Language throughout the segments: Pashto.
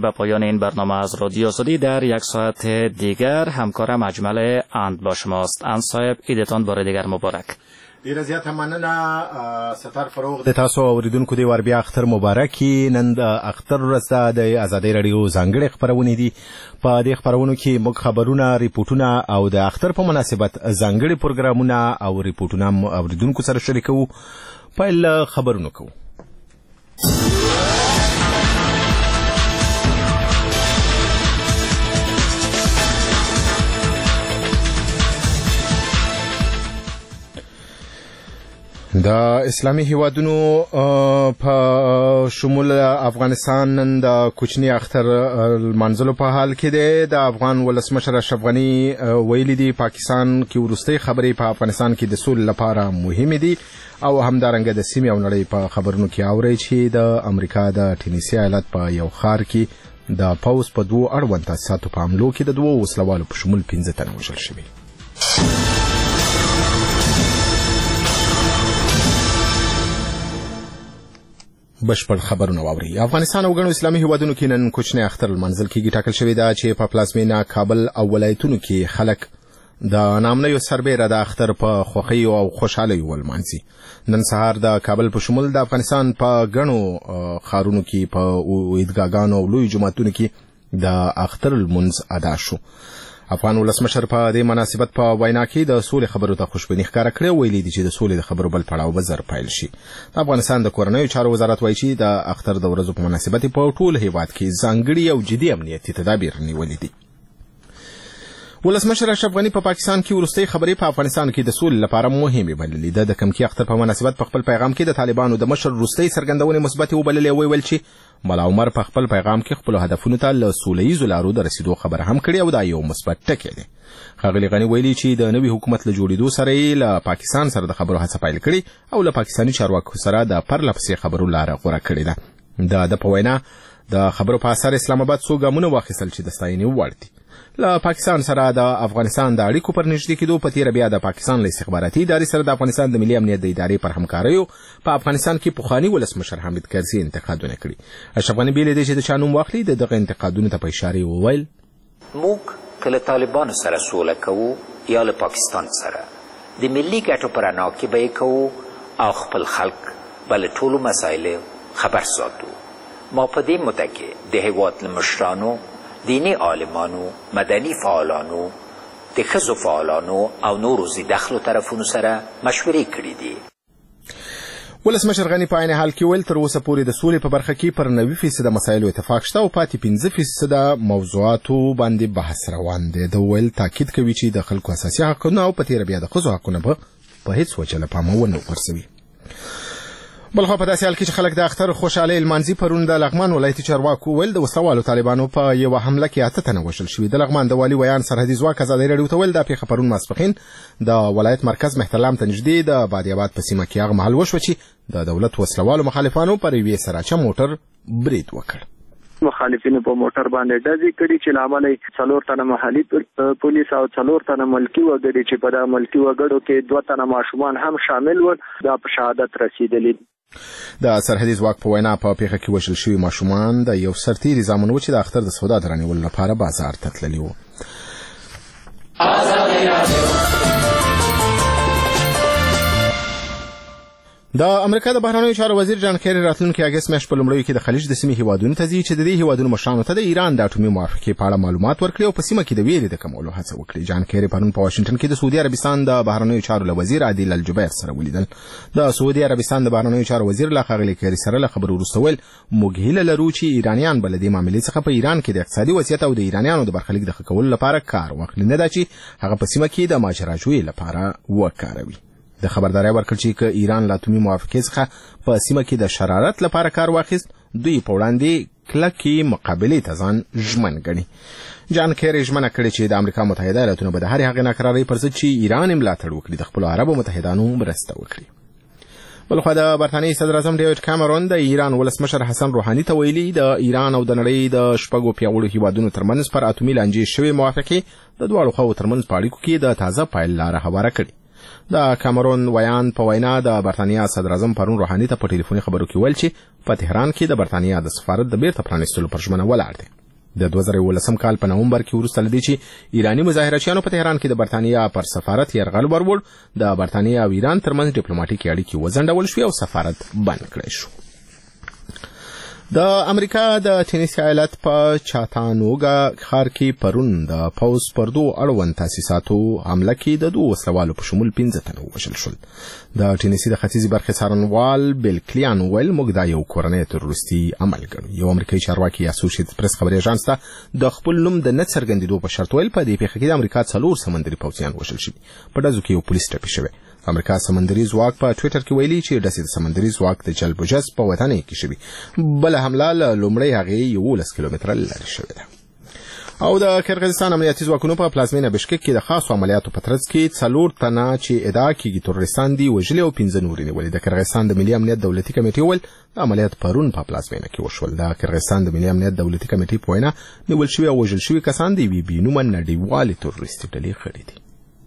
به پایان این برنامه از رادیو آزادی. در یک ساعت دیگر همکارم اجمل اند با شماست. اند صاحب، عیدتان بار دیگر مبارک. ډیره زیاته مننه ستر فروغ د تاسو اوریدونکو دی ور بیا اختر مبارکي. نن د اختر ورځ د آزادۍ رادیو ځانګړي خبرونه دي. په دې خبرونو کې موږ خبرونه، ریپورتونه او د اختر په مناسبت ځانګړي پروګرامونه او ریپورتونه اوریدونکو سره شریکو. پیل خبرونه کوو. د اسلامي هیوادونو په شمول افغانستان نن د کوچنی اختر منځلو په حال کې دی. د افغان ولسمشر اشرف غني ویلي دي پاکستان کې ورستۍ خبرې په افغانستان کې د سولې لپاره مهمه دي او همدارنګه د سیمې او نړۍ په خبرونو کې اوري چې د امریکا د ټینیسي ایالت په یو ښار کې د پوز په 2 اړوند تاسیساتو په حملو کې د 2 وسلوالو په شمول 15 تنه وژل شوي. بشپړ خبرونه واوري. افغانستان او ګڼو اسلامي هیوادونو کې نن کوچنی اختر منځل کېږي. ټاکل شوی دا چې په پلازمینه کابل او ولایتونو کې خلک د نامنیو سربېره د اختر په خوښۍ او خوشحالۍ ولمانځي. نن سهار د کابل په شمول د افغانستان په ګڼو ښارونو کې په عیدګاهانو او لوی جوماتونو کې د اختر لمونځ ادا شو. افغان ولسمشر په دې مناسبت په وینا کې د سولې خبرو ته خوشبیني ښکاره کړې او ویلي دي چې د سولې د خبرو بل پړاو به زر پیل شي. د افغانستان د کورنیو چارو وزارت وایي چې د اختر د ورځو په مناسبت په ټول هیواد کې ځانګړي او جدي امنیتي تدابیر نیولي دي. ولسمشر اشرف غني په پاکستان کې ورستۍ خبرې په افغانستان کې د سولې لپاره مهمه بللې ده. د کمکی اختر په مناسبت په خپل پیغام کې د طالبانو د مشر وروستۍ څرګندونې مثبتې وبللې او ویل چې ملا عمر په خپل پیغام کې خپل هدفونو ته له سولهییزو لارو د رسیدو خبره هم کړې او دا یو مثبت ټکی دی. ښاغلي غني ویلي چې د نوي حکومت له جوړېدو سره یې له پاکستان سره د خبرو هڅه پیل کړې او له پاکستاني چارواکو سره د پرله پسې خبرو لاره غوره کړې ده. د په وینا د خبرو په اثر اسلام آباد څو ګامونه واخیستل چې د ستاینې وړ دي. له پاکستان سره د افغانستان د اړیکو پر نږدې کېدو په تیره بیا د پاکستان له استخباراتي ادارې سره د افغانستان د ملي امنیت د ادارې پر همکاریو په افغانستان کې پخواني ولسمشر حامد کرزي انتقادونه کړي. اشرف غني بیل دی چې د چا نوم واخلي د دغه انتقادونو ته په اشاره وویل موږ کله طالبانو سره سوله کوو یا له پاکستان سره د ملي ګټو پر انا کې به کوو او خپل خلک بل ټولو مسایل خبر ساتو. ما په دې مدته کې د هیواد مشرانو، دینی عالمانو، مدني فعالانو، د ښځو فعالانو او نورو زیدخلو طرفونو سره مشورې کړې دي. ولسمشر غني په عین حال کې ویل تر اوسه پورې د سولې په برخه کې پر 90% مسایلو اتفاق شته او پاتې 15% موضوعاتو باندې بحث روان دی. د ویل تاکید کوي چې د خلکو اساسي حقونه او په تیره بیا د ښځو حقونه به په هیڅ وجه له پامه ونه غورځوي. بلخوا په داسې حال کې چې خلک د اختر خوشحالۍ لمانځي، پرون د لغمان ولایتي چارواکو ویل د وسلوالو طالبانو په یوه حمله کې 8 تنه وژل شوي. د لغمان د والي ویان سرحدي ځواک ازادۍ راډیو ته ویل دا پیښه پرون ماسپښین د ولایت مرکز مهترلام ته نږدې د بادیاباد په سیمه کې هغه مهال وشوه چې د دولت وسلوالو مخالفانو پر یوې سراچه موټر برید وکړ. مخالفینو په موټر باندې ډزې کړي چې لامل 4 تنه محلي پولیس او 4 تنه ملکی وګړي چې په دا ملکی وګړو کې 2 تنه ماشومان هم شامل ول دا په شهادت رسیدلي. د سرحدي ځواک په وینا په پیښه کې وژل شوي ماشومان د یو سرتیري زامن و چې د اختر د سودا درنیولو لپاره بازار ته تللي وو. د امریکا د بهرنیو چارو وزیر جان کیری راتلونکي اگست میاشت په لومړیو کې د خلیج د سیمې هیوادونو ته ځي چې د دې هیوادونو مشرانو ته د ایران د اټومي موافقې په اړه معلومات ورکړي او په سیمه کې د ویرې د کمولو هڅه وکړي. جان کیری پرون په واشنگټن کې د سعودي عربستان د بهرنیو چارو وزیر عادل الجبیر سره ولیدل. د سعودي عربستان د بهرنیو چارو وزیر له ښاغلي کیری سره له خبرو وروسته ویل موږ هیله لرو چې ایرانیان بل دې معاملې څخه په ایران کې د اقتصادي وضعیت او د ایرانیانو د برخلیک د ښه کولو لپاره کار واخلي، نه دا چې هغه په سیمه کې د ماجراجویۍ لپاره وکاروي. د خبرداري ورکړ چې که ایران له اټومي موافقې څخه په سیمه کې د شرارت لپاره کار واخیست، دوی په وړاندې کلکې مقابلې ته ځان ژمن ګڼي. جان کیری ژمنه کړې چې د امریکا متحده ایالاتونو به د هرې هغې ناکرارۍ پر ضد چې ایران ملاتړ وکړي د خپلو عربو متحدانو مرسته وکړي. بلخوا د برتانیې صدر اعظم ډیوډ کامرون د ایران ولسمشر حسن روحاني ته ویلي د ایران او د نړۍ د 6 پیاوړو هیوادونو ترمنځ پر اټومي لانجې شوې موافقې د دواړو خواو ترمنځ په اړیکو کې د تازه پایل لاره هواره کړي. د کامرون ویان په وینا د برتانیا صدر اعظم پرون روحاني ته په ټلیفوني خبرو کې ویل چې په تهران کې د برتانیا د سفارت د بیرته پرانیستلو پر ژمنه ولاړ دی. د 2019 کال په نومبر کې وروسته لدی چې ایرانی مظاهرچیانو په تهران کې د برتانیا پر سفارت یرغل ورول، د برتانیا او ایران ترمنځ ډیپلوماټیکي اړیکې وځنډول شوې او سفارت بند کړی شو. د امریکا د ټینیسي ایالت په چاتانوګا ښار کې پرون د پوز پر دوه اړوند تاسیساتو حمله کې د دوه وسلوالو په شمول 15 تنه ووژل شول. د ټینیسي د ختیځي برخې څارنوال بیل کلیان ویل موږ دا یو کورنی تروریستي عمل ګڼو. یو امریکایي چارواکي اسوسییټډ پریس خبري اژانس ته د خپل نوم د نه څرګندېدو په شرط ویل په دې پیښه کې د امریکا 4 سمندري پوځیان وژل شوي. په ډزو کې یو پولیس ټپي شوی. امریکا سمندري ځواک په ټوئیټر کې ویلي چې د سمندري ځواک د جلب و جذب په وطن کې شوی. بل حمله لومړی هغه 11 کیلومتره لرې شوې ده. او د قرغیزستان امنیتي ځواکونو په پلازمینه بشکک کې د خاصو عملیاتو په ترڅ کې 4 تنه چې ادعا کیږي تروریستان دي وژلي او 15 نور نیولي. د قرغیزستان د ملي امنیت دولتي کمیټې ول د عملیات پرون په پلازمینه کې وشول. د قرغیزستان د ملي امنیت دولتي کمیټې په وینا نیول شوی او وژل شوی کسان دي وی بینومه نړیوالې تروریستي ډلې خړې دي.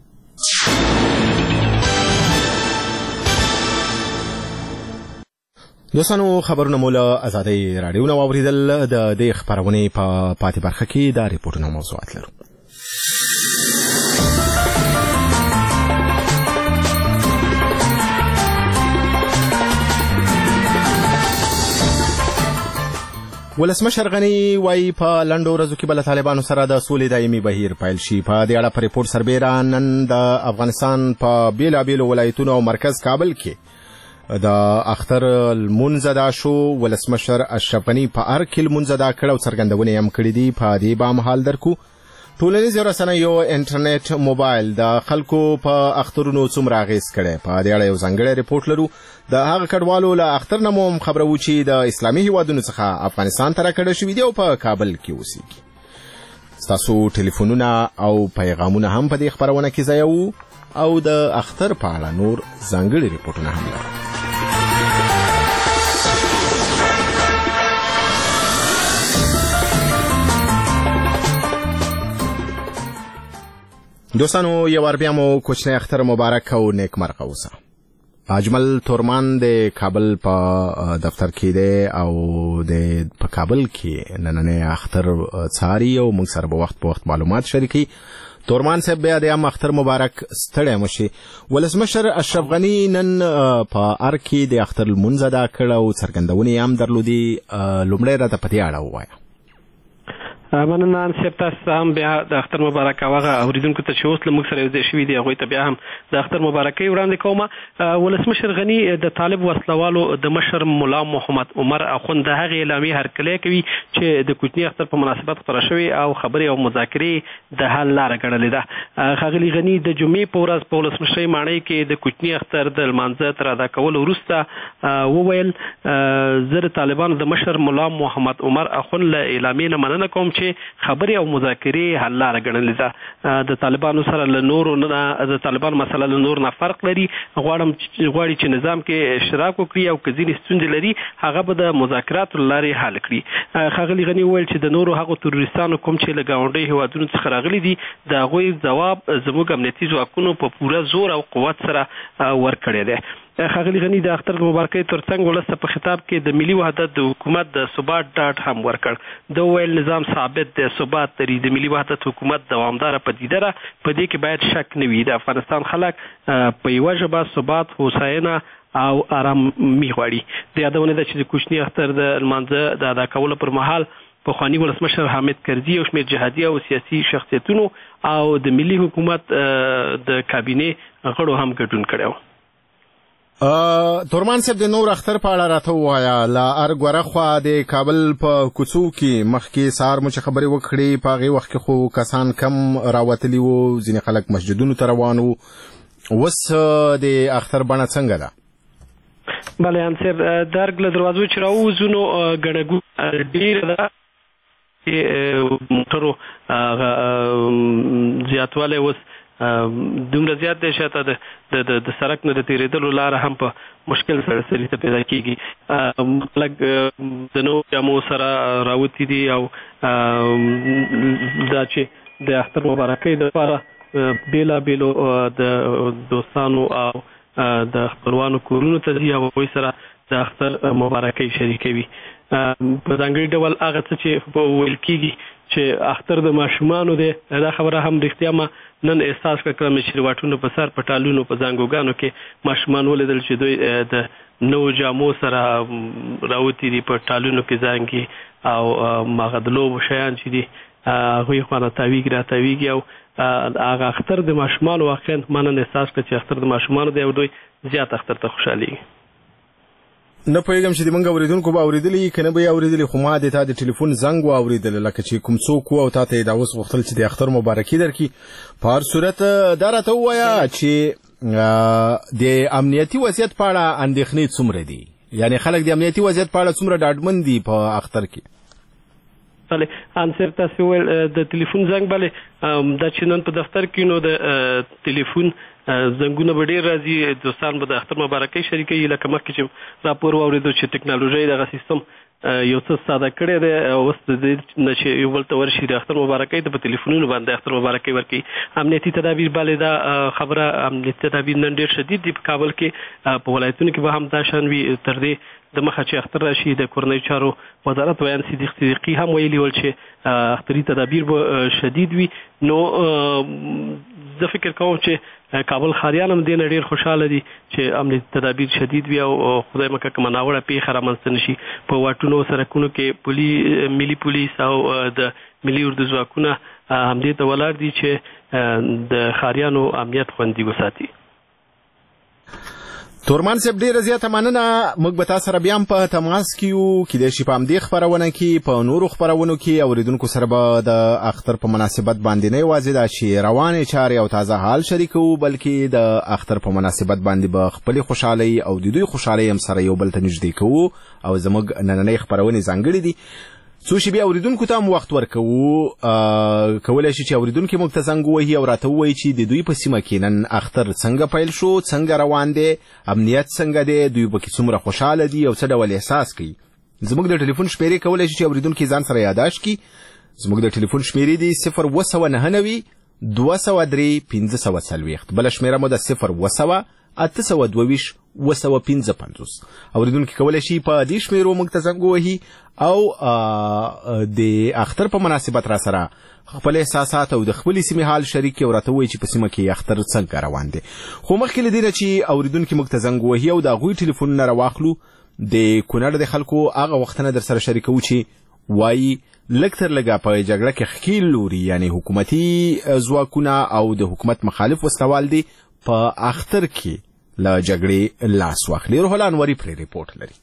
دوستانو خبرونه مو له آزادۍ راډیو نه واوریدل. د دې خبرونې په پاتې برخه کې دا ریپورتونه موضوعات لرو. ولسمشر غني وايي په لنډو ورځو کې بل طالبانو سره د سولې دایمي بهیر پیل شي. په دې اړه په ریپورت سربیره نن د افغانستان په بیلابیلو ولایتونو او مرکز کابل کې د اختر المنځ ادا شو. ولسمشر اشرف غني په هر کې المنځ ادا کړ او څرګندونې هم کړې دي. په دې بام حال درکو ټولنیز رسنیو انټرنیټ موبایل د خلکو په اخترونو څومره اغیز کړي. په دې اړه یو ځانګړی ریپورت لرو. د هغه کډوالو له اختر نه مو خبرو چې د اسلامي هیوادونو څخه افغانستان ته راکړل شوي دي او په کابل کې اوسېږي. ستاسو ټلیفونونه او پیغامونه هم په دې خبرونه کې ځای وو او د اختر په اړه نور ځانګړي ریپورتونه هم لرو. دوستانو یو ور بیا مو کوچنی اختر مبارک او نیک مرغه اوسه. اجمل تورمان د کابل په دفتر کې دی او د په کابل کې نننې اختر څاري او موږ سره په وخت معلومات شریکي. تورمان صاحب بیا د اختر مبارک ستړی مشي. ولسمشر اشرف غني نن په ار کې د اختر المنځ ادا کړ او څرګندونې هم درلودي. لومړی راته په دې اړه ووایه. مننه انصاف تاسو هم بیا د اختر مبارک هغه اوریدونکو ته چې اوس له موږ سره یو ځای شوي دي هغوی ته بیا هم د اختر مبارکۍ وړاندې کومه. ولسمشر غني د طالب وسلوالو د مشر ملا محمد عمر اخوند د هغې اعلامیې هرکلی کوي چې د کوچني اختر په مناسبت خپره شوې او خبرې او مذاکرې د حل لاره ګڼلې ده. ښاغلي غني د جمعې په ورځ په ولسمشرۍ ماڼۍ کې د کوچني اختر د لمانځه تر ادا کولو وروسته وویل زه د طالبانو د مشر ملا محمد عمر اخوند له اعلامیې نه مننه کوم چې خبرې او مذاکرې حل لاره ګڼلې ده. د طالبانو سره له نورو نه د طالبانو مسله له نور نه فرق لري. غواړي چې نظام کې اشتراک وکړي او که ځینې ستونزې لري هغه به د مذاکراتو له لارې حل کړي. ښاغلي غني وویل چې د نورو هغو تروریستانو کوم چې له ګاونډیو هېوادونو څخه راغلي دي د هغوی ځواب زموږ امنیتي ځواکونو په پوره زور او قوت سره ورکړی دی. ښاغلي غني د اختر مبارکۍ ترڅنګ ولس په خطاب کې د ملي وحدت د حکومت د ثبات ډاډ هم ورکړ. د ویل نظام ثابت د ثبات لري. د ملي وحدت حکومت دوامداره پدیده ده. په دې کې باید شک نه وي. د افغانستان خلک په یوه ژبه ثبات هوساینه او آرامي غواړي. د یادونه ده چې د کوچني اختر د لمانځه د ادا کولو پر مهال پخواني ولسمشر حامد کرزي او شمېر جهادي او سیاسي شخصیتونو او د ملي حکومت د کابینې غړو هم ګډون کړی و. تورمان صاحب د نور اختر په اړه راته ووایه. لا ارګوره خوا د کابل په کوڅو کې مخکې سهار مو چې خبرې وکړې په هغې وخت کې خو کسان کم راوتلي وو. ځینې خلک مسجدونو ته روان وو. اوس د اختر بڼه څنګه ده؟ بله انصاف د ارګ له دروازو چې راووځو نو ګڼه ډېره ده. موټرو زیاتوالی اوس دومره زیات دی چې د سړک نه د تېرېدلو لاره هم په مشکل سره سړي ته پیدا کېږي. خلک د نوو جامو سره راوتي دي او دا چې د اختر مبارکۍ دپاره بیلابیلو د دوستانو او د خپلوانو کورونو ته ځي او هغوی سره د اختر مبارکۍ شریکوي. په ځانګړي ډول هغه څه چې ویل کېږي چې اختر د ماشومانو دی، دا خبره هم رښتیا ما نن احساس کړم چې واټونو په سر په ټالونو په زنګوګانو کې ماشومان ولیدل چې دوی د نوو جامو سره راوتي دي، په ټالونو کې زنګي او هغه د لوبو شیان چې دي هغوی خواته تاویږي راتاویږي او هغه اختر د ماشومانو واقعا ما نن احساس کړ چې اختر د ماشومانو دی او دوی زیات اختر ته خوشحالېږي. نه پوهېږم چې د موږ اورېدونکو به اورېدلي که نه به یې اورېدلي، خو ما د تا د ټلیفون زنګ واورېدل لکه چې کوم څوک و او تا ته یې دا اوس غوښتل چې د اختر مبارکي درکړي. په هر صورت دا راته ووایه چې د امنیتي وضعیت په اړه اندېښنې څومره دي، یعنې خلک د امنیتي وضعیت په اړه څومره ډاډمن دي په اختر کې؟ بله انصر تاسو ویل د ټلیفون زنګ، بله دا چې نن په دفتر کې نو د ټلیفون زنګونه به ډېر راځي، دوستان به د اختر مبارکۍ شریکوي. لکه مخکې چې راپور واورېدو چې ټکنالوژۍ دغه سیستم یو څه ساده کړی دی، اوس د دې نه چې یو بل ته ورشي د اختر مبارکۍ ته په ټلیفونونو باندې اختر مبارکۍ ورکوي. امنیتي تدابیر بله دا خبره امنیتي تدابیر نن ډېر شدید دي په کابل کې، په ولایتونو کې به هم دا شان وي. تر دې د مخه چې اختر راشي د کورنیو چارو وزارت ویان صدیق صدیقي هم ویلي ول چې اختري تدابیر به شدید وي. نو زه فکر کوم چې کابل ښاریان هم دې نه ډېر خوشحاله دي چې امنیتي تدابیر شدید وي او خدای مکړه که ناوړه پیښه رامنځته نه شي. په واټونو سرکونو کې ملي پولیس او د ملي اردو ځواکونه همدې ته ولاړ دي چې د ښاریانو امنیت خوندي وساتي. تورمان صاحب ډیره زیاته مننه. موږ به تاسو سره بیا هم په تماس کې یو، کیدای شي په همدې خپرونه کې په نورو خپرونو کې اوریدونکو سره به د اختر په مناسبت باندې نه یوازې دا چې روانې چارې او تازه حال شریکو، بلکې د اختر په مناسبت باندې به خپلې خوشحالۍ او د دوی خوشحالۍ هم سره یو بل ته نږدې کوو. او زموږ نننۍ خپرونې ځانګړې دي څو شي بیا اوریدونکو ته هم وخت ورکوو. کولی شي چې اوریدونکي موږ ته زنګ ووهي او راته ووایي چې د دوی په سیمه کې نن اختر څنګه پیل شو، څنګه روان دی، امنیت څنګه دی، دوی پکې څومره خوشحاله دي او څه ډول احساس کوي. زموږ د ټلیفون شمیرې کولی شي چې اوریدونکي ځان سره یاداشت کړي. زموږ د ټلیفون شمیرې دي 029 203 1540، بله شمیره مو د 0 822 255. اوریدونکي کولی شي په دې شمیرو موږ ته زنګ ووهي او د اختر په مناسبت را سره خپل احساسات او د خپلې سیمې حال شریک کړي او راته ووایي چې په سیمه کې اختر څنګه روان دی. خو مخکې له دې نه چې اوریدونکي موږ ته زنګ ووهي او د هغوی ټلیفونونه راواخلو، د کونړ د خلکو هغه وختونه در سره شریکوو چې وایي لږ تر لږه په جګړه کې ښکیل لوري، یعنی حکومتي ځواکونه او د حکومت مخالف وسلوال دي په اختر کې له جګړې لاس واخلي. روح الله انوري پرې ریپورټ لري.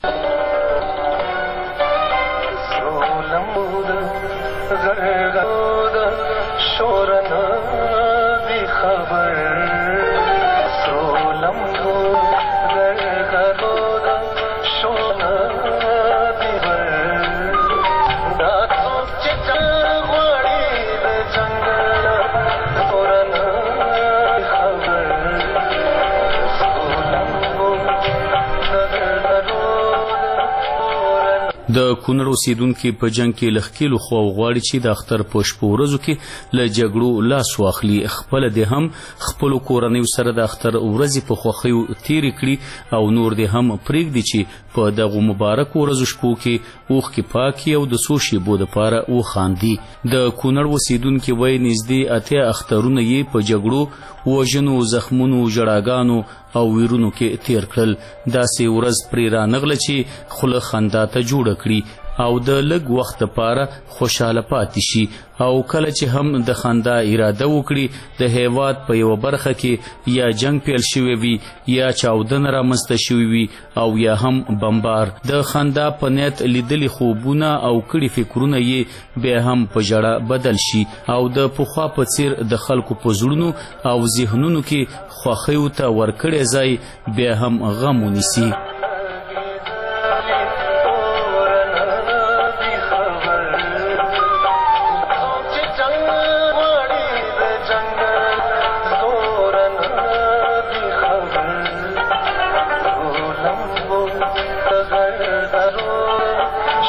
د کونړ اوسیدونکي په جنگ کې لخکېلو خو غواړي چې د اختر په شپو ورځو کې له جګړو لاس واخلي، خپل د هم خپل کورنیو سره د اختر ورځې په خوښیو تیرې کړي او نور د هم پرېږدي چې په دغه مبارک ورځو شپو کې اوښکې پاکي او د څو شېبو دپاره وخاندي. د کونړ اوسیدونکي وایي نږدې 8 اخترونه یې په جګړو، وژنو، زخمونو، ژړاګانو او ویرونو کې تیر کړل. داسې ورځ پرې رانغله چې خوله خندا ته جوړه کړي او د لږ وخت لپاره خوشحاله پاتې شي. او کله چې هم د خندا اراده وکړي د هیواد په یوه برخه کې یا جنگ پیل شوی وي یا چاودنه رامنځته شوی وي او یا هم بمبار، د خندا په نیت لیدلي خوبونه او کړي فکرونه یې بیا هم په ژړه بدل شي او د پخوا په څیر د خلکو په زړونو او ذهنونو کې خوښیو ته ورکړی ځای بیا هم غم ونیسي.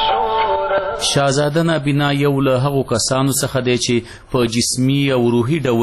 شاهزاده نابینا یو له هغو کسانو څخه دی چې په جسمي او روحي ډول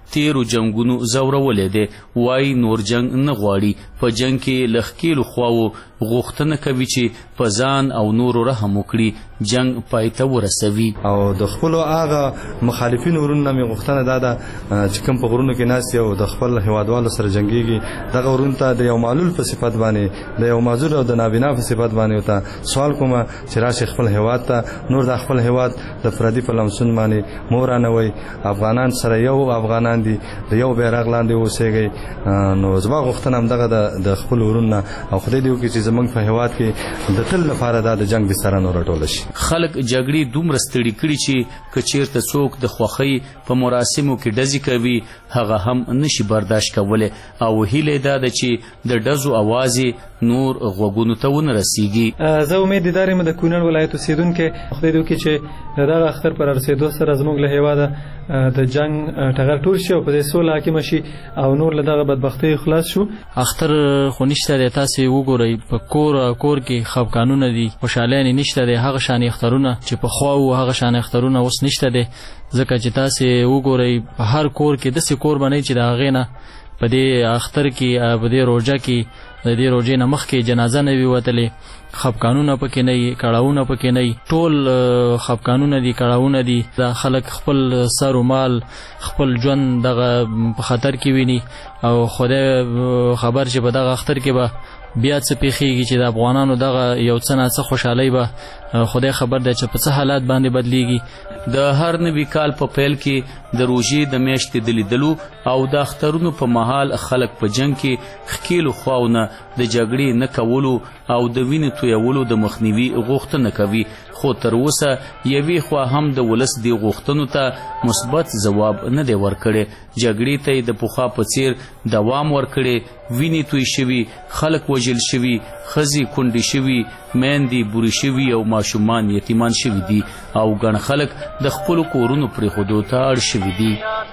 تیرو جنگونو زورولې دی. وای نور جنگ نه غواړي. په جنگ کې له ښکیلو خواو غوښتنه کوي چې په ځان او نورو رحم وکړي، جنگ پای ته ورسوي. او د خپلو هغه مخالفینو ورونو مې غوښتنه دا ده چې کوم په غرونو کې ناست او د خپل هیوادوالو سره جنګېږي، دغه ورونو ته د یو معلول په صفت باندې، د یو معذور او د نابینا په صفت باندې ورته سوال کوم چې راشي خپل هیواد ته، نور د خپل هیواد د پردي په لمسون باندې مو رانوئ. افغانان سره یو افغانان دي، د یو بیرغ لاندې اوسېږئ. نو زما غوښتنه همدغه د خپل ورونو او خدای دې وکړي چې زموږ په هیواد کې د تل لپاره دا د جنگ بستره نه راټوله شي. خلک جګړې دومره ستړي کړي چې که چیرته څوک د خوښۍ په مراسمو کې ډزې کوي هغه هم نشي برداشت کولی، او هیله دا ده چې د ډزو اوازې نور غوږونو ته ونه رسیږي. زه امیدوار یم د کونړ ولایت اوسیدونکي خدای دې وکړي چې دغه اختر پر رسېدو سره زموږ له هیواده د جنگ ټغر ټول شي او په دې سوله حاکمه شي او نور له دغه بدبختۍ خلاص شو. اختر خو نشته دی، تاسې وګورئ په کور کې خفګانونه دي، خوشحالۍ نشته دی. هغه شان اخترونه چې پخوا وو هغه شان اخترونه اوس نشته دی، ځکه چې تاسې وګورئ په هر کور کې داسې کور بنئ چې د هغې نه په دې اختر کې په دې روژه کې د دې روژې نه مخکې جنازه نه وي وتلې، خفګانونه پکې نه وي، کړاوونه پکې نه وي، ټول خفګانونه دي، کړاوونه دي. دا خلک خپل سر و مال خپل ژوند دغه په خطر کې ویني، او خدای خبر چې په دغه اختر کې به بیا څه پیښیږي چې د افغانانو دغه یو څه نه څه خوشحالۍ به خدای خبر دی چې په څه حالات باندې بدلیږي. د هر نوي کال په پیل کې د روژې د میاشتې د لیدلو او د اخترونو په مهال خلک په جنگ کې ښکیلو خواونه د جګړې نه کولو او د وینې تویولو د مخنیوي غوښتنه کوي، خو تر اوسه یوې خوا هم د ولس دې غوښتنو ته مثبت ځواب نه دی ورکړی. جګړې ته یې د پخوا په څیر دوام ورکړی، وینې توی شوي، خلک وژل شوي، ښځې کونډې شوي، میندې بورې شوي او ماشومان یتیمان شوي دي، او ګڼ خلک د خپلو کورونو پرېښودو ته اړ شوي دي.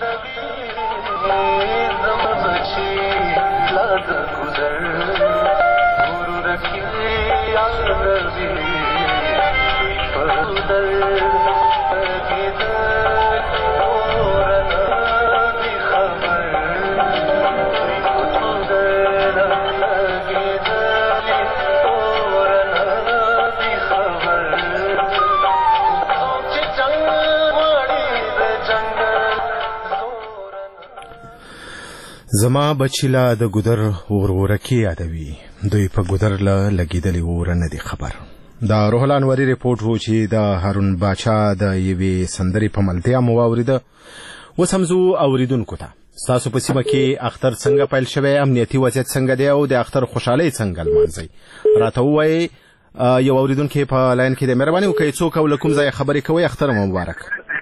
زما بچی لا د ګودر ورورکی یادوي، دوی په ګودر له لګېدلې اور نه دي خبر. دا روح الانوري ریپورټ و چې د هارون باچا د یوې سندرې په ملتیا مو واورېده. اوس هم ځو اوریدونکو ته ستاسو په سیمه کې اختر څنګه پیل شوی، امنیتي وضعیت څنګه دی او د اختر خوشحالۍ څنګه لمانځئ، راته ووایئ. یو اوریدونکی په لاین کې دی، مهرباني وکړئ څوک او له کوم ځایه خبرې کوئ؟ اختر مو مبارک.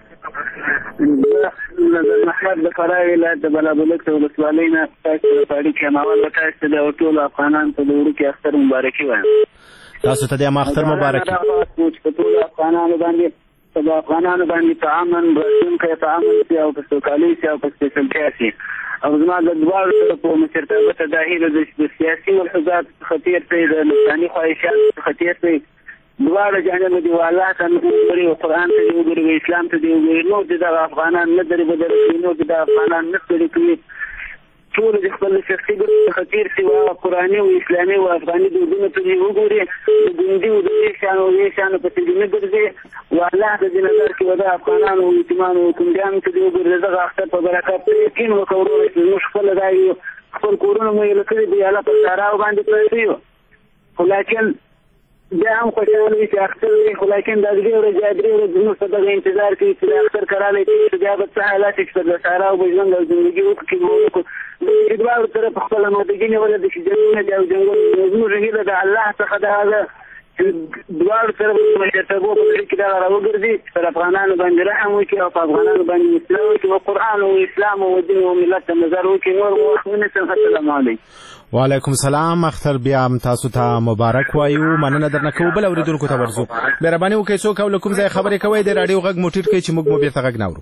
محمد د فراه ولایت د بلابلک ته ولسوالۍ نه تاسو ته په اړیکه ناول تاسو د ټولو افغانانو ته د وړوکي اختر مبارکي وایم. تاسو ته د اختر مبارکي. په ټولو افغانانو باندې په امن راتلونکی په امن سي او په سوکالۍ سي او په سپېڅلتیا سي. او زما د دواړو سره په مشرتابه ته دا هیله ده چې د سیاسي ملحوظات څخه تېر شئ، د نفساني خواهشاتو څخه تېر شئ، دواړه جانب دي الله ته وګورئ او قرآن ته وګورئ او اسلام ته وګورئ. نور د افغانان نه درې بدل کوي، نور د افغانان نه ستړي کوي، ټول د خپل شخصي ګټو څخه تېر شي او قرآني او اسلامي او افغاني دودونو ته وګورئ، د ګوندي او د ویشانو په څېر نه ګرځئ او الله د دې نظر کې د افغانانو او یتیمانو او کونډیانو ته وګورئ. دغه اختر په برکت یقین وکړو چې موږ خپل دا یو خپل کورونه مو یې لکړي دي الله په صحراو باندې پرېږدي، خو لیکن بیا هم خوشحاله وي چې اختر وي، خو لیکن دا درې ورځې زموږ څخه دغه انتظار کوي چې د اختر کرالی چې بیا به څه حالات چې د صحراو به ژوند او زندګي وکړي د دواړو سره په خپله مودګي نیولی ده چې جنګونه دي او جنګونه زموږ هیله د الله څخه دا ده چې دواړو سره به مشرتابو په زړه کې دغه راوګرځي چې پر افغانانو باندې رحم وکړي او په افغانانو باندې اصلاح وکړي او قرآن او اسلام او دین او ملت ته نظر وکړي. نور مو وخت ونیسم. السلام علیکم. وعلیکم السلام. اختر بیا هم تاسو ته مبارک وایو، مننه درنه کوو. بل اوریدونکو ته ورځو، مهرباني وکړئ څوک او له کوم ځای خبرې کوئ د راډیو غږ مو ټیټ کړئ چې موږ مو بېرته غږ نه اورو.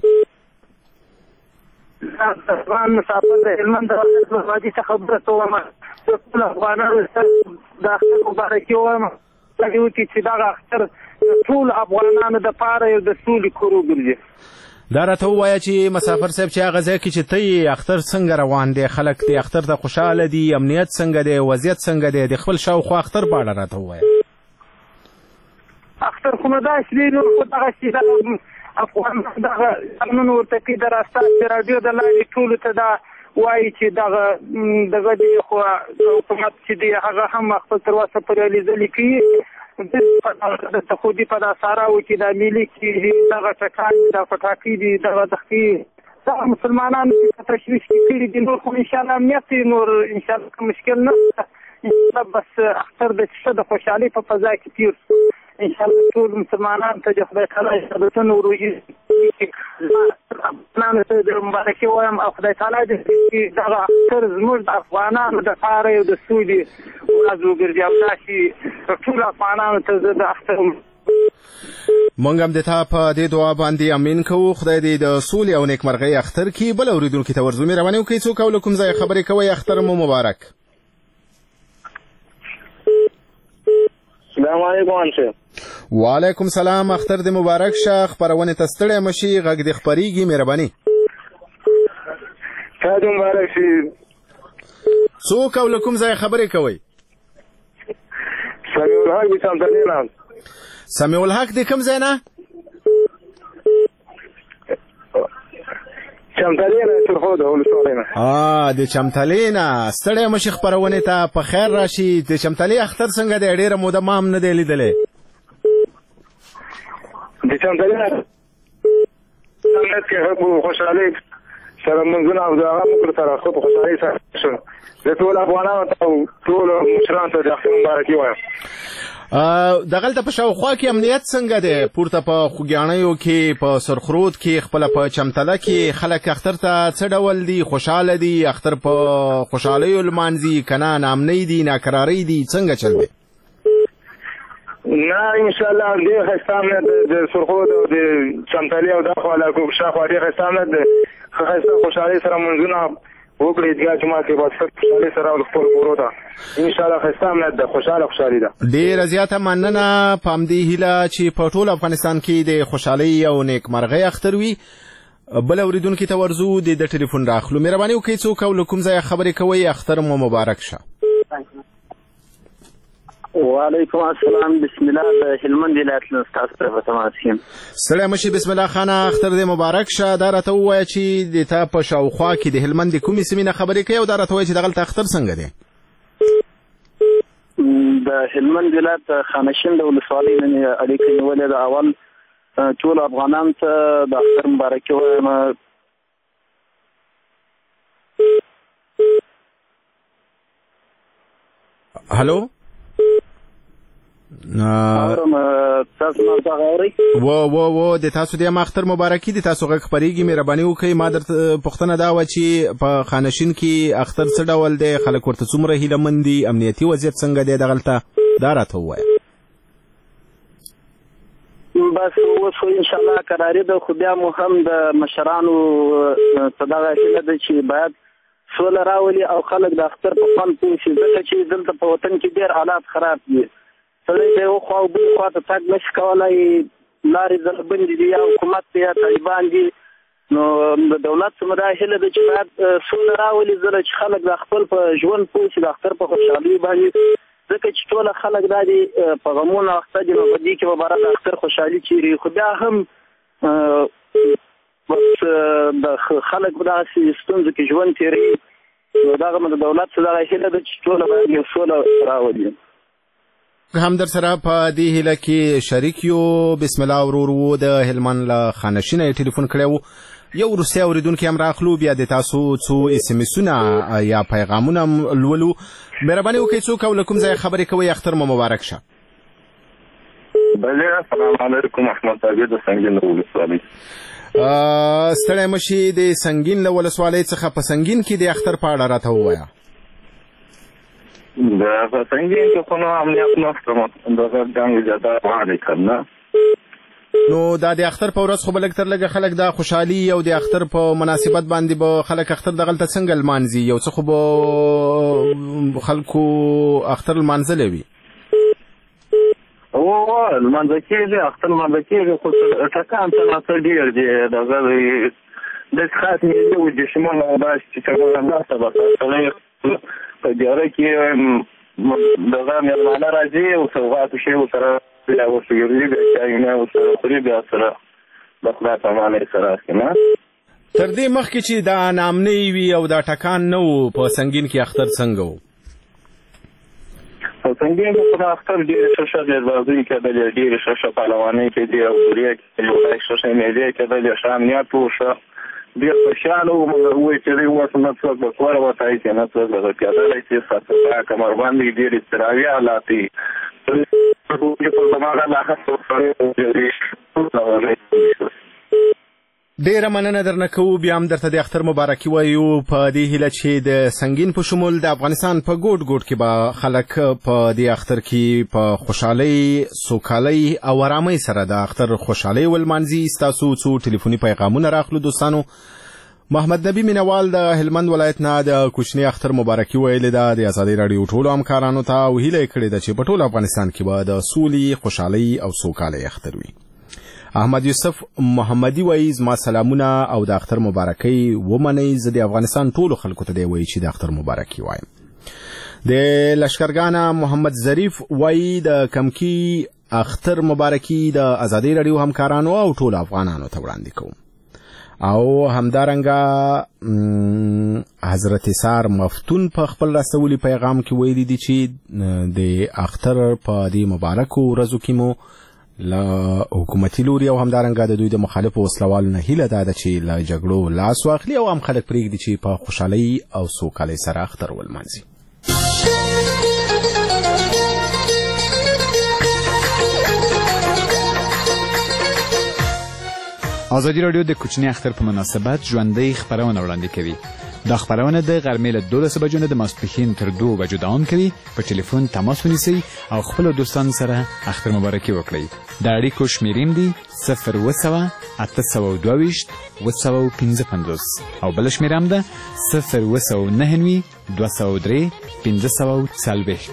افغان مسافر د هلمند د وادي څخه خبره کوم، ټول افغانانو سره د اختر مبارکي وایم چې دغه اختر ټول افغانانو د پاره یو د سولې کور وګرځي. دا راته ووایه چې مسافر صاحب چې هغه ځای کې چې ته یې اختر څنګه روان دی، خلک دې اختر ته خوشحاله دي، امنیت څنګه دی، وضعیت څنګه دی، د خپل شاوخوا اختر په اړه راته ووایه. اختر خو نو داسې دی نور خو دغسې افغان دغه قانون ورته کوي د راسته د راډیو د لارې ټولو ته دا وایي چې دغه دی خو حکومت چې دی هغه هم خپل تر اوسه پورې لیدلي کوي د خودي په دا ساراو کې د ملي کې دغه ټکان د پټاکي دي دغه دخي دغه مسلمانان تشویش کړي دي نور خو ان شاء الله امنیت نور ان شاء الله مشکل نه بس اختر د څه د خوشحالي په فضا کې تیر ان شاء الله ټول مسلمانان ته د خدای تعالی عبادتونه وروي افغانانو ته د مبارکي وایم او خدای تعالی دې دغه اختر زموږ د افغانانو د پاره یو د سولې ورځ وګرځي او داسې ټول افغانانو ته د اختر مونږ هم د تا په دې دعا باندې امین کوو، خدای دې د سولې او نیکمرغۍ اختر کې بل اورېدونکي ته ورزو مهرباني وکړئ څوک او له کوم ځایه خبرې کوئ، اختر مو مبارک. السلام علیکم انشاء. وعلیکم سلام، اختر دې مبارک شه، خپرونې ته ستړی مشي، غږ دې خپریږي، مهرباني. تا دې مبارک شي. څوک او له کوم ځایه خبرې کوئ؟ سمیع الحق دې چمتلې نه. سمیع الحق دې کوم ځای نه؟ چمتلې نه سرخود ولسوالۍ نه. د چمتلې نه ستړی مشي، خپرونې ته په خیر راشي. د چمتلې اختر څنګه دی؟ ډېره موده ما هم نه دی لیدلی. د چمتلې نه امنیت کې په خوشحالۍ سره منځونه او د هغه مکر سره خو په خوشحالۍ سره شو. د ټول افغانانو ته او ټول مشرانو ته د اختر مبارکي وایم. دغلته په شاوخوا کې امنیت څنګه دی؟ پورته په خوږیاڼیو کې، په سرخرود کې، خپله په چمتله کې خلک اختر ته څه ډول دي؟ خوشحاله دي؟ اختر په خوشحالیو لمانځي که نه ناامنۍ دي، ناکرارۍ دي، څنګه چل دی؟ نه انشاءالله ډېر ښایسته امنیت د سرخود او د چمتلې او دا خوا علاقو شاوخوا ډېر ښایسته امنیت دی. ښه ښایسته خوشحالۍ سره منځونه وکړي عیدګاه جومات کې بس خوشحالۍ سره او خپل کورو ته انشاءالله ښایسته امنیت ده، خوشحالي ده. ډېره زیاته مننه په همدې هیله چې په ټول افغانستان کې د خوشحالۍ او نیکمرغۍ اختر وي. بل اورېدونکي ته ورځو، د ټلیفون راخلو. مهرباني وکړئ څوک او له کوم ځایه خبرې کوئ، اختر مو مبارک شه. وعلیکم السلام، بسم الله. د هلمند ولایت له ستاسو سره تماس یم. ستړی مشي، بسم الله خانه، اختر دې مبارک شه. دا راته ووایه چې د تا په شاوخوا کې د هلمند د کومې سیمې نه خبرې کوي او دا راته ووایه چې دغلته اختر څنګه دی؟ د هلمند ولایت خانشین د ولسوالۍ نه اړیکه نیولې ده. اول ټول افغانانو ته د اختر مبارکي وایم. هلو د تاسو د اختر مبارکي د تاسو غږ خپریږي، مهرباني وکړئ. ما درته پوښتنه دا وه چې په خانشین کې اختر څه ډول دی، خلک ورته څومره هیله مند دي، امنیتي وضعیت څنګه دی دغلته، دا راته ووایه. بس اوس خو انشاءالله قراري ده، خو بیا مو هم د مشرانو په دغه هیله ده چې باید سوله راولي او خلک د اختر په خوند پوه شي، ځکه چې دلته په وطن کې ډېر حالات خراب دي. سړی د یو خوا او بل خوا ته تګ نشي کولی، لارې ځلبندې دي، یا حکومت دی یا طالبان دي. نو د دولت څخه دا هیله ده چې باید سوله راولي، چې خلک د خپل په ژوند پوه شي، د اختر په خوشحالۍ باندې، ځکه چې ټول خلک دا دي په غمونو اخته دي. نو په دې کې به باره د اختر خوشحالي چیرې، خو بیا هم بس د خلک په دغسې ستونزو کې ژوند تېروي. نو دغه د دولت څخه دغه هیله ده چې ټوله باید یو سوله راولي. هم در سره په دې هیله کې شریک یو. بسم الله ورور وو د هلمند له خانشینه یې ټلیفون کړی و. یو وروستی اورېدونکي هم راخلو، بیا د تاسو څو SMS-ونه یا پیغامونه هم لولو. مهرباني وکړئ څوک او له کوم ځایه خبرې کوئ، اختر مو مبارک شه. بله السلام علیکم، احمد طاهر د سنګین له ولسوالۍ. ستړی مشي، د سنګین له ولسوالۍ څخه په سنګین کې د اختر په اړه راته ووایه. د سنګین کې خو نو امنیت نشته، دغه جنګ زیاته غواړي که نه. نو دا د اختر په ورځ خو به لږ تر لږه خلک دا خوشحالي او د اختر په مناسبت باندې به خلک اختر دغلته څنګه لمانځي؟ یو څه خو به خلکو اختر لمانځلی وي. لمانځه کېږي اختر لمانځه کېږي خو ټکان څه ناڅه ډېر دی دغه داسې خاص مېلې و جشنونه او داسې چې همداسې به سړی په دیاره کې دغه مېلمانه راځي او سوغاتو شی ورسره بیا ورسره ګرځي بیا چایونه ورسره خوري بیا سره د خدای په امان یې سره اخلي نه تر دې مخکې چې دا نامنۍ وي او دا ټکان نه و په سنګین کې اختر څنګه و؟ په سنګین کې په اختر ډېرې ښه ښه ډېربازۍ کېدلې ډېرې ښه ښه پهلوانۍ کېدې او بورې کېدلې ښه ښه مېلې کېدلې ښه امنیت و ښه ډېر خوشحاله وم وایي چې دی اوس نه څوک به کوره وتړی شي نه څوک به پیادلی شي سرسپا کمربندې ډېرې اضطراري حالات دي په زمانه لا ډیره مننه درنه کوو بیا هم درته د اختر مبارکي وایو په دې هیله چې د سنګین په شمول د افغانستان په ګوټ ګوټ کې به خلک په دې اختر کې په خوشحالۍ سوکالۍ او ارامۍ سره د اختر خوشحالۍ ولمانځي ستاسو څو ټلیفوني پیغامونه راخلو دوستانو محمد نبی مینوال د هلمند ولایت نه د کوچني اختر مبارکي ویلې ده د ازادي راډیو ټولو همکارانو ته او هیله کړې ده چې په ټول افغانستان کې به د سولې خوشحالۍ او سوکالۍ اختر وي احمد یوسف محمدی وایي زما سلامونه او د اختر مبارکي ومنئ زه د افغانستان ټولو خلکو ته دی وایي چې د اختر مبارکي وایم د لشکرګانه محمد ظریف وایي د کمکی اختر مبارکي د ازادي راډیو همکارانو او ټولو افغانانو ته وړاندې کوم او همدارنګه حضرت سار مفتون په خپل رسولي پیغام کې ویلي دي چې د اختر په دې مبارکو ورځو کې مو له حکومتي لوري او همدارنګه د دوی د مخالفو وسلوالو نه هیله ده چې له جګړو لاس واخلي او هم خلک پرېږدي چې په خوشحالۍ او سوکالۍ سره اختر ولمانځي ازادي راډیو د کوچني اختر په مناسبت ژوندۍ خبرونه وړاندې کوي. دا خبرونه د غرمې له 12 بجو نه د ماسپښین تر 2 بجو دوام کوي. په ټلیفون تماس ونیسئ او خپل دوستانو سره اختر مبارکي وکړئ. د اړیکو شمیرې دي 020 822 255 او بل شمیره هم ده 019 203 540.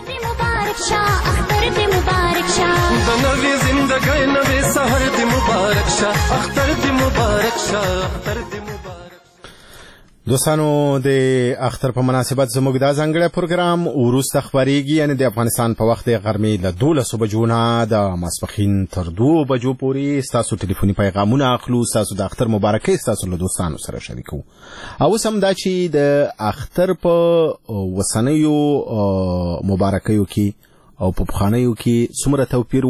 د نوې زندګۍ نوې سحر دې مبارک شه اختر دې مبارک شه اختر دې مبارک. دوستانو د اختر په مناسبت زموږ دا ځانګړی پروګرام وروسته خپرېږي یعنې د افغانستان په وخت د غرمې له 12 بجو نه د ماسپښین تر 2 بجو پورې ستاسو ټلیفوني پیغامونه اخلو ستاسو د اختر مبارکۍ ستاسو له دوستانو سره شریکو او اوس هم دا چې د اختر په وسنیو مبارکیو کې او په پخوانیو کې څومره توپیر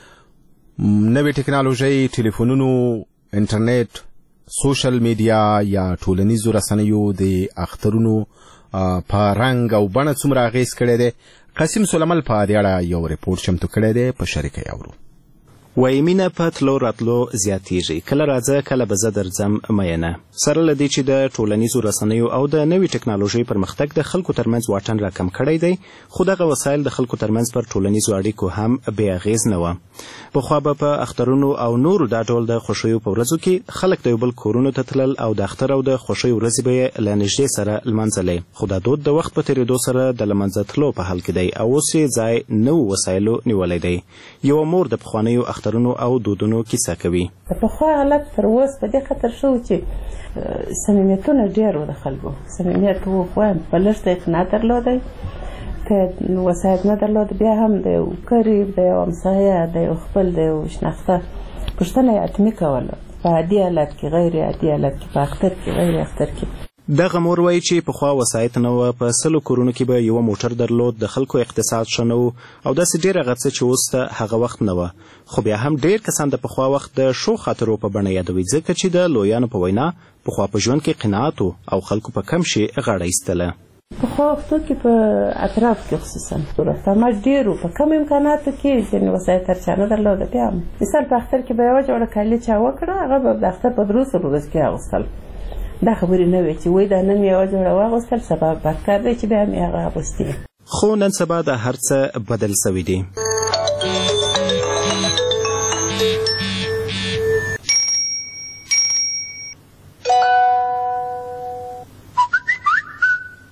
نوې ټکنالوژي ټلیفونونو انټرنیټ سوشل میډیا یا ټولنیزو رسنیو د اخترونو په رنګ او بڼه څومره اغېز کړی دی قاسم سلیمل په دې اړه یو ریپورټ چمتو کړی دی په شریکه اورو وایي مینه په تلو راتلو زیاتیږي کله راځه کله به زه درځم مینه سره له دې چې د ټولنیزو رسنیو او د نوې ټکنالوژۍ پرمختګ د خلکو ترمنځ واټن راکم کړی دی خو دغه وسایل د خلکو ترمنځ پر ټولنیزو اړیکو هم بې اغېز نه وه پخوا به په اخترونو او نورو دا ډول د خوښیو په ورځو کې خلک د یو بل کورونو ته تلل او د اختر او د خوښیو ورځې به یې له نږدې سره لمانځلې خو دا دود د وخت په تېرېدو سره د له منځه تلو په حال کې دی او اوس یې ځای نوو وسایلو نیولی دی یوه مور د پخوانیو اخترونو او دودونو کیسه کوي پخوا حالت تر اوس په دې خاطر شو چې صمیمیتونه ډېر و د خلکو صمیمیت و خو په لږ څه اقناع درلودی که وسایل نه درلود بیا هم د یو قریب د یو همسایه د یو خپل د یو شناخته پوښتنه یې حتمي کوله په عادي حالت کې غیر عادي حالت کې په اختر کې غیر اختر کې دغه مور وایي چې پخوا وسایط نه وه په 100 کورونو کې به یوه موټر درلود د خلکو اقتصاد ښه نه و او داسې ډېره غڅه چې اوس ته هغه وخت نه وه خو بیا هم ډېر کسان د پخوا وخت د ښو خاطرو په بڼه یادوي ځکه چې د لویانو په وینا پخوا په ژوند کې قناعت او خلکو په کم شي غاړه ایستله پخوا وختو کې په اطراف کې خصوصا رفتامات ډېر و په کم امکاناتو کې ځینې وسایط هر چا نه درلوده بیا هم مثال په اختر کې به یوه جوړه کالي چا وکړه هغه به د اختر په 3 ورځ کې اغوستل دا خبرې نه وي چې وایي دا نن یوه جوړه واغوستل سبا بدکار دی چې بیا مې هغه اغوستې خو نن سبا د هر څه بدل سوي دي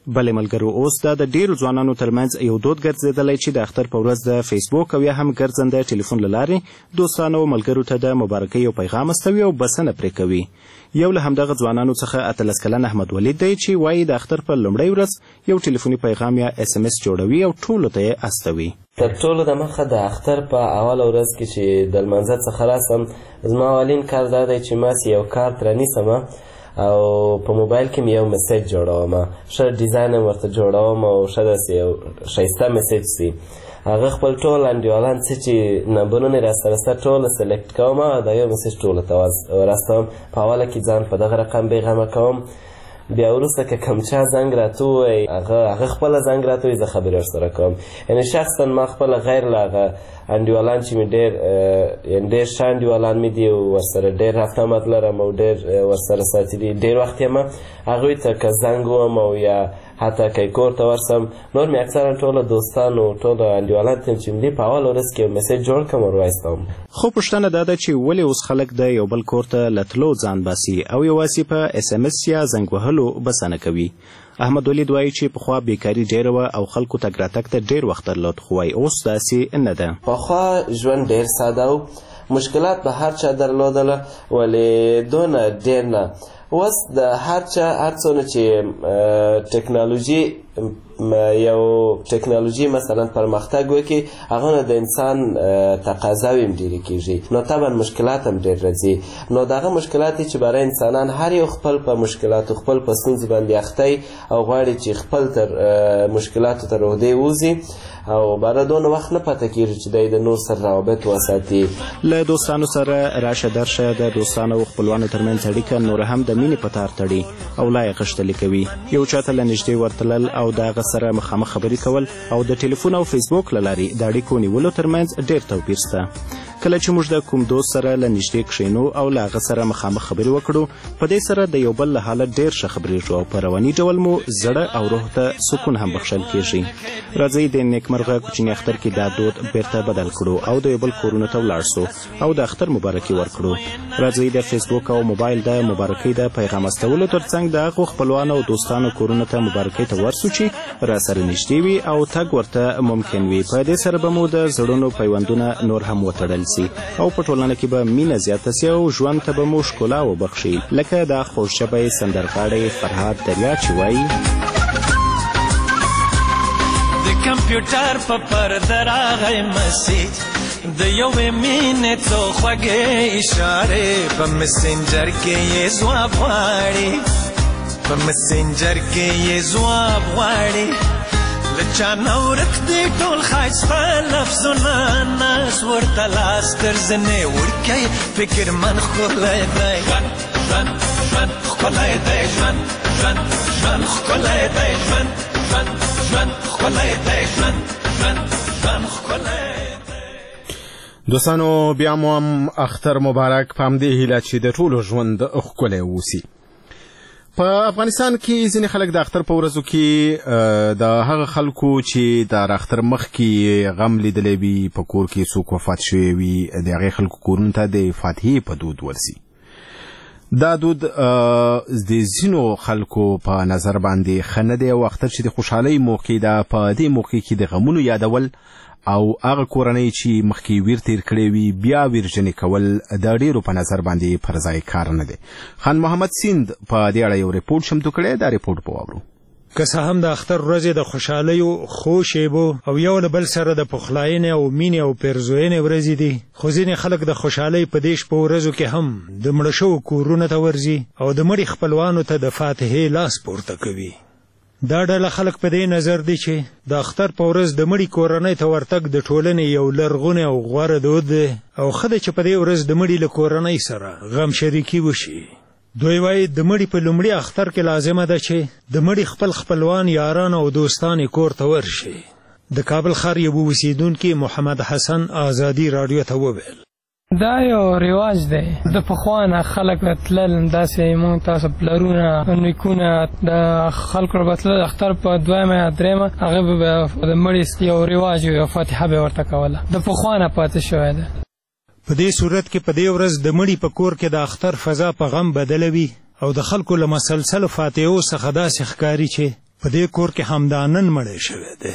بلې ملګرو اوس دا د ډیرو ځوانانو ترمنځ یو دود ګرځېدلی چې د اختر په ورځ د فیسبوک او یا هم ګرځنده ټلیفون له لارې دوستانو ملګرو ته د مبارکۍ او پیغام استوي او بسنه پرې کوي. یو له همدغه ځوانانو څخه 18 کلن احمد ولید دی چې وایي د اختر په لومړۍ ورځ یو ټلیفوني پیغام یا SMS جوړوي او ټولو ته یې استوي. تر ټولو د مخه د اختر په اوله ورځ کې چې د لمانځه څخه راسم زما اولین کار دا دی چې ماسې یو کارت رانیسم او په موبایل کې مې یو میسیج جوړوم، ښه ډیزاین هم ورته جوړوم او ښه داسې یو ښایسته میسیج سي. هغه خپل ټول انډیوالان څه چې نمبرونه یې راسره سته ټوله سلیکټ کوم او دا یو میسیج ټولو ته ورستوم. په اوله کې ځان په دغه رقم بېغمه کوم، بیا وروسته که کوم چا زنګ راته ووایي هغه خپله زنګ راته وایي زه خبرې ورسره کوم. یعنې شخصا ما خپله غیر له هغه انډیوالان چې مې ډېر ښه انډیوالان مې دي او ورسره ډېر رابطه مت لرم او ډېر ورسره ساتلي ډېر وخت یم هغوی ته که زنګ ووم او یا حتی که کور ته ورسم نور مې اکثرا ټوله دوستان او ټوله انډیوالان ته چې مې په اوله ورځ کې یو میسیج جوړ کړم ور وایستم. خو پوښتنه دا ده چې ولې اوس خلک د یو بل کور ته له تلو ځان باسي او یوازې په SMS یا زنګ وهلو بسنه کوي. احمد ولید وایي چې پخوا بیکاري ډېره وه او خلکو تګ راتګ ته ډېر وخت درلود، خو وایي اوس داسې نه ده. پخوا ژوند ډېر ساده و، مشکلات به هر چا درلودله ولې دونه ډېر نه. اوس د هر چا هر څونه چې ټکنالوژي مثلا پرمختګ وکړي هغه نه د انسان تقاضاوې هم ډېرې کېږي، نو طبعا مشکلات هم ډېر راځي. نو دغه مشکلات چې برای انسانان هر یو خپل په مشکلاتو خپل په ستونزې باندې اختی او غواړي چې خپل تر مشکلاتو ته روږدی ووځي او برای دونه وخت نه پته کېږي چې دی د نور سره روابط وساتي. له دوستانو سره راشه درشه د دوستانو او خپلوانو ترمنځ اړیکه نور هم د مینې په تار تړي او لا یې غښتلي کوي. یو چا ته له نږدې ورتلل او د هغه سره مخامخ خبرې کول او د ټلیفون او فیسبوک له لارې د اړیکو نیولو ترمنځ ډېر توپیر شته. کله چې موږ د کوم دوست سره له نږدې کښېنو او له هغه سره مخامخ خبرې وکړو په دې سره د یو بل له حاله ډېر ښه خبرېږو او په رواني ډول مو زړه او روح ته سکون هم بخښل کېږي. راځئ د نیکمرغه کوچني اختر کې دا دود بیرته بدل کړو او د یو بل کورونو ته ولاړ سو او د اختر مبارکي ورکړو. راځئ د فیسبوک او موبایل د مبارکۍ د پیغام استولو ترڅنګ د هغو خپلوانو او دوستانو کورونو ته مبارکۍ ته ورسو چې راسره نږدې وي او تګ ورته ممکن وي. په دې سره به مو د زړونو پیوندونه نور هم وتړل سي او په ټولنه کې به مینه زیاته سي او ژوند ته به مو ښکلا وبخښي، لکه دا خوشژبی سندرغاړی فرهاد دریا چې وایي د کمپیوټر په پرده راغی مسیج د یوې مینې څو خوږې اشارې په مسنجر کې یې ځواب غواړي په مسنجر کې یې ځواب غواړي له چا نه ورک دي ټول ښایسته لفظونه ناز ورته لاس تر زنې ورکوي فکر من ښکلی دی ژوند ژوند ژوند ښکلی دی ژوند ژوند ژوند ښکلی دی ژوند ژوند ژوند ښکلی دی ژوند ژوند ژوند ښکلی. دوستانو بیا مو هم اختر مبارک په همدې هیله چې د ټولو ژوند ښکلی ووسي. په افغانستان کې ځینې خلک د اختر په ورځو کې د هغه خلکو چې د اختر مخکې غم لیدلی وي په کور کې څوک وفات شوی وي د هغې خلکو کورونو ته د فاتحې په دود ورځي. دا دود د ځینو خلکو په نظر باندې ښه نه دی او اختر چې د خوشحالۍ موقع ده په دې موقع کې د غمونو یادول او هغه کورنۍ چې مخکې ویر تیر کړی وي بیا ویرجنې کول د ډېرو په نظر باندې پر ځای کار نه دی. خان محمد سیند په دې اړه یو ریپورټ شمتو کړی، دا ریپورټ په واورو. که څه هم د اختر ورځې د خوشحالیو ښو شیبو او یو له بل سره د پخلاینې او مینې او پیرزوینې ورځې دي، خو ځینې خلک د خوشحالۍ په دې شپو ورځو کې هم د مړه شوو کورونو ته ورځي او د مړي خپلوانو ته د فاتحې لاس پورته کوي. دا ډله خلک په دې نظر دي چې د اختر په ورځ د مړي کورنۍ ته ورتګ د ټولنې یو لرغونی او غوره دود دی او ښه ده چې په دې ورځ د مړي له کورنۍ سره غم شریکي وشي. دوی وایي د مړي په لومړي اختر کې لازمه ده چې د مړي خپل خپلوان یاران او دوستان کور ته ورشي. د کابل ښار یو اوسیدونکي محمد حسن آزادي راډیو ته وویل دا یو رواج دی د پخوانه خلک تلل داسې مونږ تاسو پلرونه نیکونه د خلکو به تلل اختر په دویمه یا درېیمه هغه به د مړي یو رواج یو فاتحه به ورته کوله د پخوانه پاتې شوی ده. په دې صورت کې په دې ورځ د مړي په کور کې د اختر فضا په غم بدله وي او د خلکو له مسلسلو فاتحو څخه داسې ښکاري چې په دې کور کې همدانن مړی شوی دی.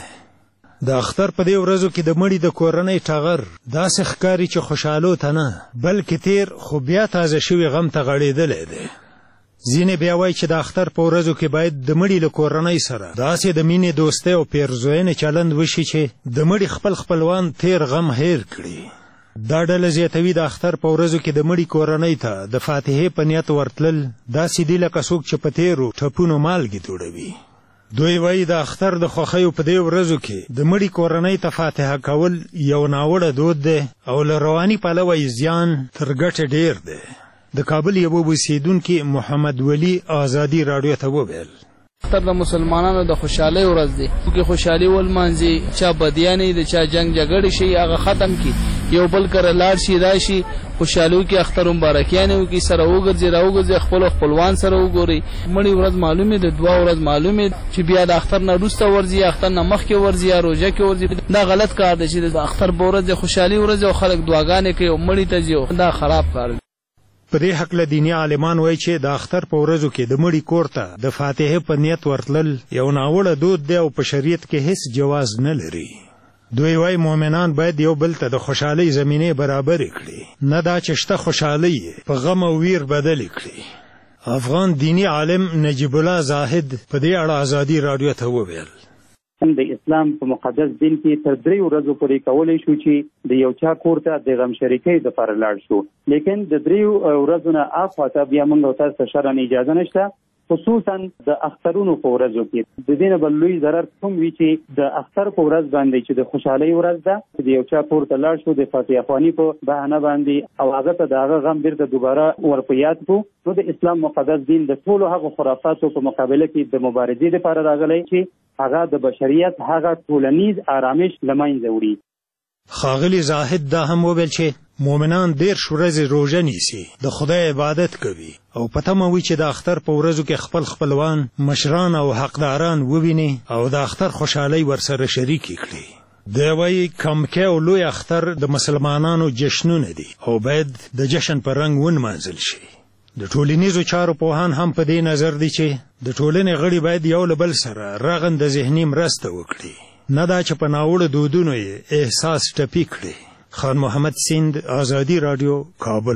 د اختر په دې ورځو کې د مړي د کورنۍ ټغر داسې ښکاري چې خوشحالو ته نه بلکې تیر خو بیا تازه شوي غم ته غړېدلی دی. ځینې بیا وایي چې د اختر په ورځو کې باید د مړي له کورنۍ سره داسې د مینې دوستۍ او پیرزوینې چلند وشي چې د مړي خپل خپلوان تیر غم هیر کړي. دا ډله زیاتوي د اختر په ورځو کې د مړي کورنۍ ته د فاتحې په نیت ورتلل داسې دي لکه څوک چې په تیرو ټپونو مالګې توړوي. دوی وایي د اختر د خوښیو په دې ورځو کې د مړي کورنۍ ته فاتحه کول یو ناوړه دود دی او له رواني پلوه یې زیان تر ګټې ډیر دی. د کابل یو اوسیدونکي محمد ولی آزادي راډیو ته وویل اختر د مسلمانانو د خوشحالۍ ورځ دی چې خوشحالي ولمانځي، چا بدیانې د چا جنگ جګړې شي هغه ختم کی، یو بل کره لاړ شي راشي خوشحالو کې اختر مبارکیانو کې سره وګرځي راوګرځي خپل خپلوان سره وګوري. مړی ورځ معلومه ده، دعا ورځ معلومه چې بیا د اختر نه وروسته ورځي، اختر نه مخکې ورځي یا روزه کې ورځي. دا غلط کار دی چې د اختر په ورځ د خوشحالي ورځ او خلک دعاګانې کوي او مړی ته ځي، دا خراب کار دی. په دې حقله دیني عالمان وایي چې د اختر په ورځو کې د مړي کور ته د فاتحې په نیت ورتلل یو ناوړه دود دی او په شریعت کې هیڅ جواز نه لري. دوی وایي مؤمنان باید یو بل ته د خوشحالۍ زمینې برابرې کړي، نه دا چې شته خوشحالۍ په غم او ویر بدلې کړي. افغان دیني عالم نجیب الله زاهد په دې اړه ازادي راډیو ته وویل د اسلام په مقدس دین کې تر 3 ورځې پورې کولی شو چې د یو چا کور ته د غم شریکۍ دپاره لاړ شو، لیکن د 3 ورځو نه اخواته بیا موږ او تاسو ته شرعاً اجازه نشته، خصوصا د اخترونو په ورځو کې. د دې نه بل لوی ضرر کوم وي چې د اختر په ورځ باندې چې د خوشحالۍ ورځ ده د یو چا کور ته لاړ شو د فاتحه خواني په بهانه باندې او هغه ته د هغه غم بیرته دوباره ورپه یاد کړو، نو د اسلام مقدس دین د ټولو هغو خرافاتو په مقابله کې د مبارزې لپاره راغلی چې هغه د بشریت هغه ټولنیز آرامش له منځه وړي. ښاغلي زاهد دا هم وویل چې مؤمنان 10 ورځې روژه نیسي، د خدای عبادت کوي او په تمه وي چې د اختر په ورځو کې خپل خپلوان مشران او حقداران وویني او د اختر خوشحالۍ ورسره شریکې کړي. دی وایي کمکه او لوی اختر د مسلمانانو جشنونه دي او باید د جشن په رنګ ونمانځل شي. د ټولنیزو چارو پوهان هم په دې نظر دي چې د ټولنې غړي باید یو له بل سره رغنده ذهني مرسته وکړي، نه دا چې په ناوړه دودونو یې احساس ټپي کړي. خان محمد سیند، آزادي راډیو، کابل.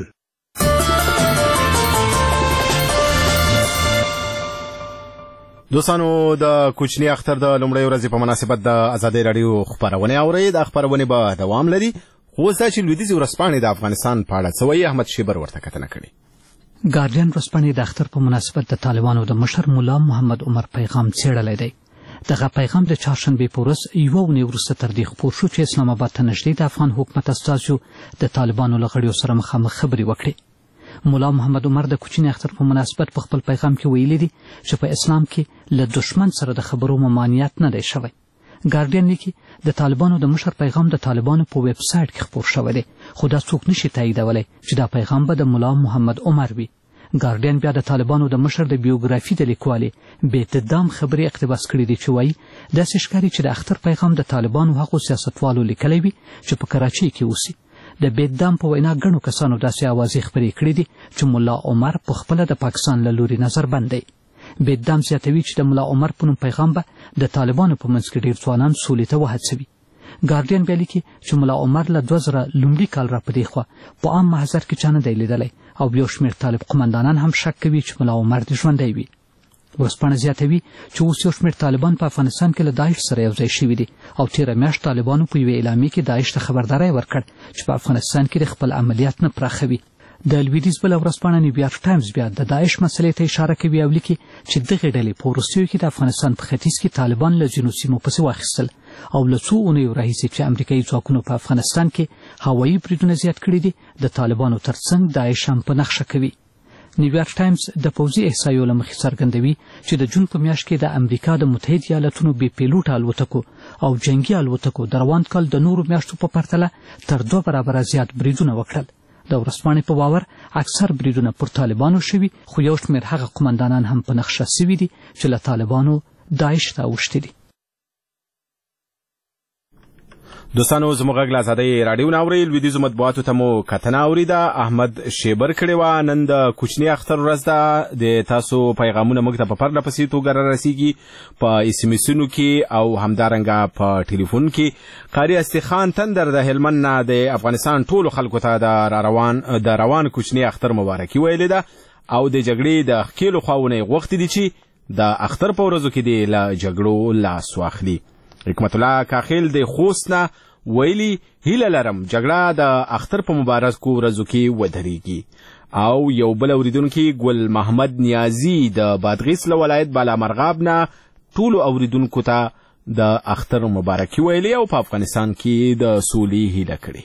دوستانو د کوچني اختر د لومړۍ ورځې په مناسبت د آزادۍ راډیو خپرونه اورئ. د خپرونې به دوام لري، خو اوس دا چې لویدیځې ورځپاڼې د افغانستان په اړه څه وایي، احمد شیبر ورته کتنه کړې. ګارډین ورځپاڼې د اختر په مناسبت د طالبانو د مشر ملا محمد عمر پیغام څېړلی دی. دغه پیغام د چهارشنبې په ورځ یوه اونۍ وروسته تر دې خپور شو چې اسلام آباد ته نږدې د افغان حکومت استازو د طالبانو له غړیو سره مخامخ خبرې وکړې. ملا محمد عمر د کوچني اختر په مناسبت په خپل پیغام کې ویلي دي چې په اسلام کې له دشمن سره د خبرو ممانعت نه دی شوی. ګارډین لیکي د طالبانو د مشر پیغام د طالبانو په ویب سایټ کې خپور شوی دی، خو دا څوک نشي تاییدولی چې دا پیغام به د ملا محمد عمر وي. ګارډین بیا د طالبانو د مشر د بیوګرافي د لیکوالې بېتدام خبرې اقتباس کړي دي چې وایي داسې ښکاري چې د اختر پیغام د طالبانو هغو سیاستوالو لیکلی وي چې په کراچۍ کې اوسي. د بېتدام په وینا ګڼو کسانو داسې اوازې خپرې کړي دي چې ملا عمر په خپله د پاکستان له لوري نظربند دی. بېتدام زیاتوي چې د ملا عمر په نوم پیغام به د طالبانو په منځ کې ډېر ځوانان سولې ته وهڅوي. ګارډین بیا لیکي چې ملا عمر له 2000 لومړي کال را په دې خوا په عام محضر کې چا نه دی لیدلی او یو شمېر طالب قمندانان هم شک کوي چې ملا عمر دې ژوندی وي. ورځپاڼه زیاتوي چې اوس یو شمېر طالبان په افغانستان کې له داعش سره یو ځای شوي دي او تېره میاشت طالبانو په یوې اعلامیې کې داعش ته خبرداری ورکړ چې په افغانستان کې د خپل عملیات نه پراخوي. د لویدیځ بله ورځپاڼه نیویارک ټایمز بیا د داعش مسلې ته اشاره کوي او لیکي چې دغې ډلې په وروستیو کې د افغانستان په ختیځ کې طالبان له ځینو سیمو پسې واخیستل او له څو اونیو راهیسې چې امریکایي ځواکونو په افغانستان کې هوایي بریدونه زیات کړي دي د طالبانو ترڅنګ داعش هم په نښه کوي. نیویارک ټایمز د پوځي احصایو له مخې څرګندوي چې د جون په میاشت کې د امریکا د متحد ایالتونو بې پیلوټه الوتکو او جنګي الوتکو د روان کال د نورو میاشتو په پرتله تر 2 برابره زیات بریدونه وکړل. د ورځپاڼې په باور اکثر بریدونه پر طالبانو شوي، خو یو شمېر هغه قمندانان هم په نښه سوي دي چې له طالبانو داعش ته اوښتي دي. دوستانو زموږ غږ له ازادۍ راډیو نه اورئ. لویدیځو مطبوعاتو ته مو کتنه اوریده. احمد شیبر کړې وه. نن د کوچني اختر ورځ ده. د تاسو پیغامونه موږ ته په پرله پسې توګه رارسیږي په اس ام اسونو کې او همدارنګه په ټلیفون کې. قاری استخان تندر د هلمند نه د افغانستان ټولو خلکو ته د روان کوچني اختر مبارکي ویلې ده او د جګړې د ښکېلو خواونه غوښتي دي چې د اختر په ورځو کې دې له جګړو لاس واخلي. حکمت الله کاخیل د خوست نه ویلي هیله لرم جګړه د اختر په مبارکو ورځو کې ودرېږي. او یو بل اوریدونکي ګل محمد نیازي د بادغیس له ولایت بالامرغاب نه ټولو اوریدونکو ته د اختر مبارکي ویلي او په افغانستان کې د سولې هیله کړې.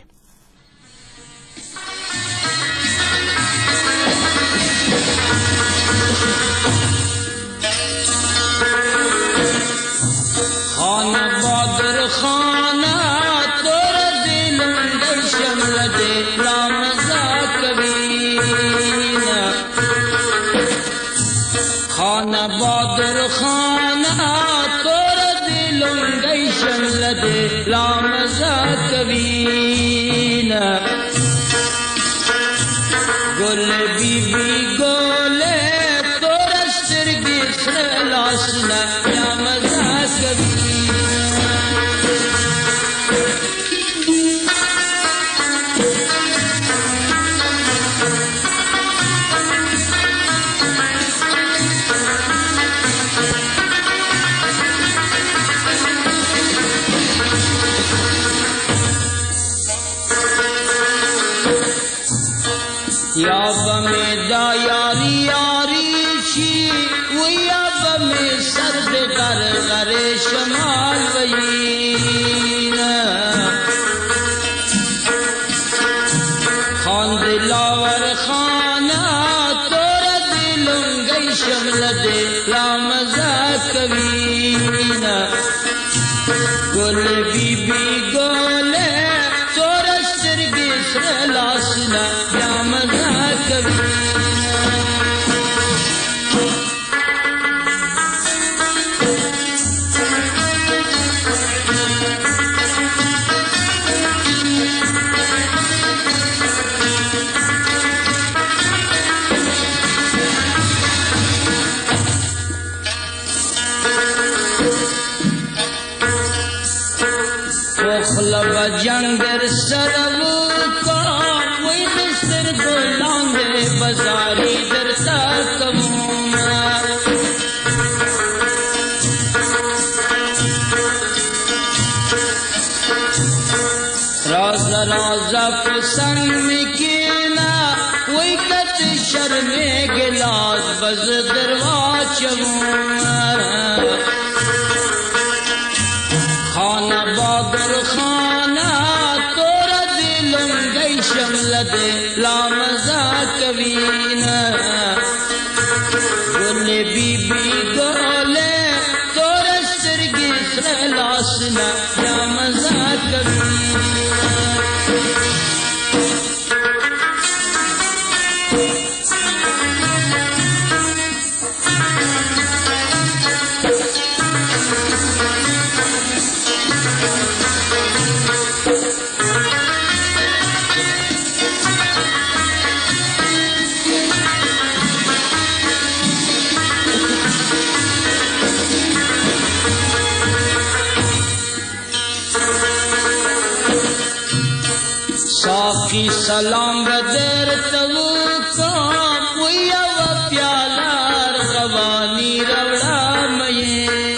جنگر سرو کا وی دستر گلانگے بزاری درتا کمونا راز رازا پسنگ مکینا وی کت شرم گلاس بز دروا چمونا خانہ بادر خانہ تورا دلوں گئی شملت لامزا کبینا گل بی بی گولے تورا سرگی سرلاسنا لامزا کبینا साकी सलाम बदर तवु काम वया व प्यालार रवानी रवड़ा मये.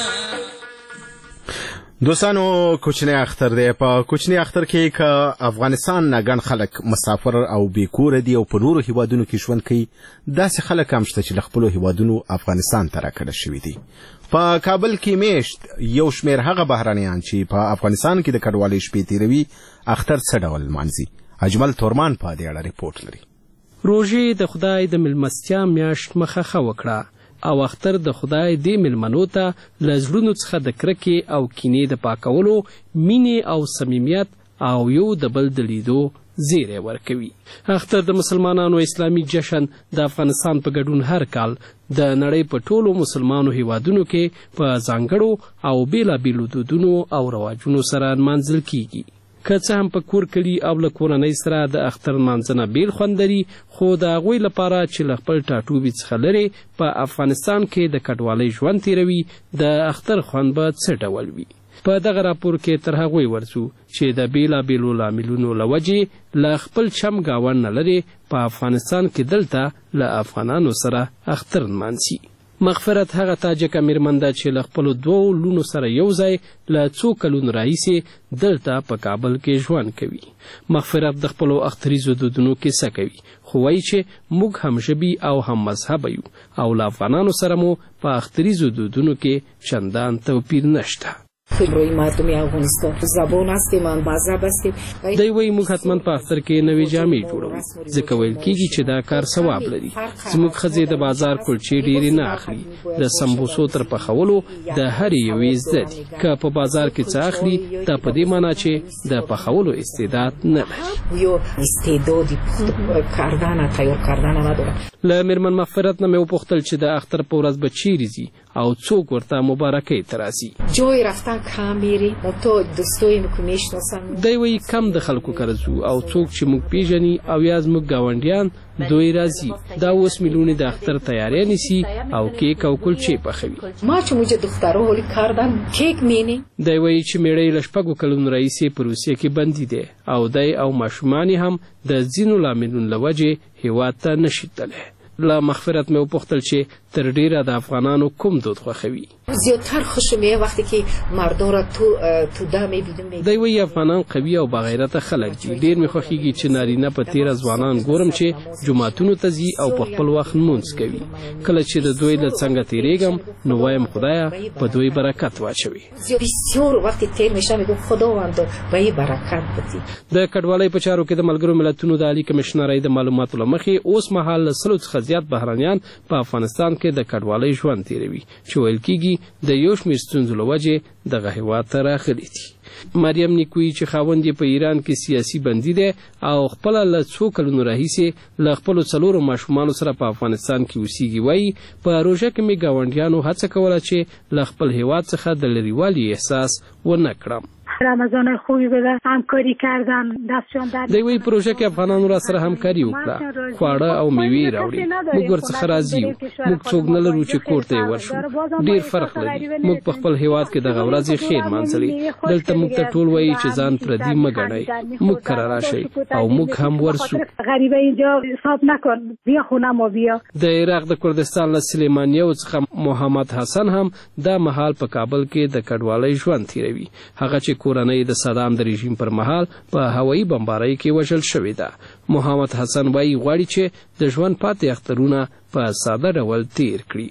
دوستانو کوچنی اختر دی. په کوچنی اختر کې که افغانستان نه ګڼ خلک مسافر او بیکوره دي او په نورو هیوادونو کې ژوند کوي، داسې خلک هم شته چې له خپلو هیوادونو افغانستان ته راکړه شوي دي. په کابل کې میشت یو شمیر هغه بهرنیان چې په افغانستان کې د کډوالۍ شپې تیروي اختر څه ډول لمانځي. اجمل تورمان په دې اړه ریپورټ لري. روژې د خدای د مېلمستیا میاشت مخه وکړه او اختر د خدای د مېلمنو ته له زړونو څخه د کرکې او کینې د پاکولو، مینې او صمیمیت او یو د بل د لیدو زیری ورکوي. اختر د مسلمانانو اسلامي جشن د افغانستان په ګډون هر کال د نړۍ په ټولو مسلمانو هیوادونو کې په ځانګړو او بیلابیلو دودونو او رواجونو سره نمانځل کیږي. که څه هم په کور کلي او له کورنۍ سره د اختر نمانځنه بیل خوند لري، خو د هغوی لپاره چې له خپل ټاټوبي څخه لرې په افغانستان کې د کډوالۍ ژوند تیروي، د اختر خوند به څه ډول وي؟ په دغه راپور کې تر هغوی ورځو چې د بیلابیلو لاملونو له وجې له خپل چم ګاونډ نه لرې په افغانستان کې دلته له افغانانو سره اختر نمانځي. مغفرت هغه تاجکه میرمن ده چې له خپلو 2 لونو سره یو ځای له څو کلونو راهیسې دلته په کابل کې ژوند کوي. مغفرت د خپلو اختریزو دودونو کیسه کوي، خو وایي چې موږ هم ژبي او هم مذهبه یو او له افغانانو سره مو په اختریزو دودونو کې چندان توپیر نشته. روی مردمی افغانستان زبان هستیم، مذهب هستیم. دی وایي موږ حتما په اختر کې نوې جامې جوړوو، ځکه ویل کېږي چې دا کار ثواب لري. زموږ ښځې د بازار کلچې ډېرې نه اخلي، د سمبوسو تر پخولو د هرې یوې زده دي. که په بازار کې څه اخلي، دا په دې معنی چې د پخولو استعداد نه لري. یا استعدادی کردن تیار کردن نداره. له میرمن مغفرت نه مې وپوښتل چې د اختر په ورځ به چیرې ځي او څوک ورته مبارکۍ ته راځي. جای رفتن کم میری، تو دوستایم که میشناسم. دی وایي کم د خلکو کره ځو او څوک چې موږ پیژني او یا زموږ ګاونډیان دوی راځي. دا اوس میلیونې د اختر تیاری نیسي او کیک او کلچې پخوي. ما چې موږ دخترها حالی کردن کیک مینی. دی وایي چې میړه له 6 کلونو راهیسې په روسیه کې بندي دی او دی او ماشومان هم د ځینو لاملونو له وجې هیواد ته نشي تللی. له مغفرت مې وپوښتل چې تر ډیره د افغانانو کوم دود خوښوي. زیاتر خوشم وقتی که مردا را تو ده میبینم. دی وایي افغانان قوي او باغیرته خلک دي. ډیر مې خوښیږي چې نارینه په تیره ځوانان ګورم چې جوماتونو ته ځي او په خپل وخت لمونځ کوي. کله چې د دوی له څنګه تیریږم نو وایم خدایه په دوی برکت واچوي. بسیار وقتی تیر میشم میگم خداوند به برکت بدی. د کډوالۍ په چارو کې د ملګرو ملتونو د عالی کمشنرۍ د معلوماتو له مخې اوس مهال له 100 څخه زیات بهرانیان په افغانستان کې د کډوالۍ ژوند تیروي، چې ویل کېږي د یو شمېر ستونزو له وجې دغه هېواد ته راغلي دي. مریم نیکویي چې خاوند یې په ایران کې سیاسي بندي دی او خپله له 2 کلونو راهیسې له خپلو 4 ماشومانو سره په افغانستان کې اوسیږي، وایي په روژه کې مې ګاونډیانو هڅه کوله چې له خپل هېواد څخه د لرېوالي احساس ونه کړم. رمضان خوبی بده، همکاری کردن، دستشان در دی وایي پروژه کې افغانانو را سره همکاري وکړه، خواړه او میوې راوړي. موږ ورڅخه راضي یو، موږ څوک نه لرو چې کور ته یې ورشو. ډېر فرق لري. موږ په خپل هېواد کې دغه ورځې خیر مانځلې. دلته موږ ته ټول وایي چې ځان پردي مه ګڼئ، موږ کره راشئ او موږ هم ورسو. غریبه اینجا حساب نکن، بیا خونه ما بیا. د عراق د کردستان له سلیمانیو څخه محمد حسن هم دا مهال په کابل کې د کډوالۍ ژوند تیروي. هغه چې کورنۍ د صدام د رژیم پر مهال په هوایي بمبارۍ کې وژل شوې ده. محمد حسن وایي غواړي چې د ژوند پاتې اخترونه په ساده ډول تیر کړي.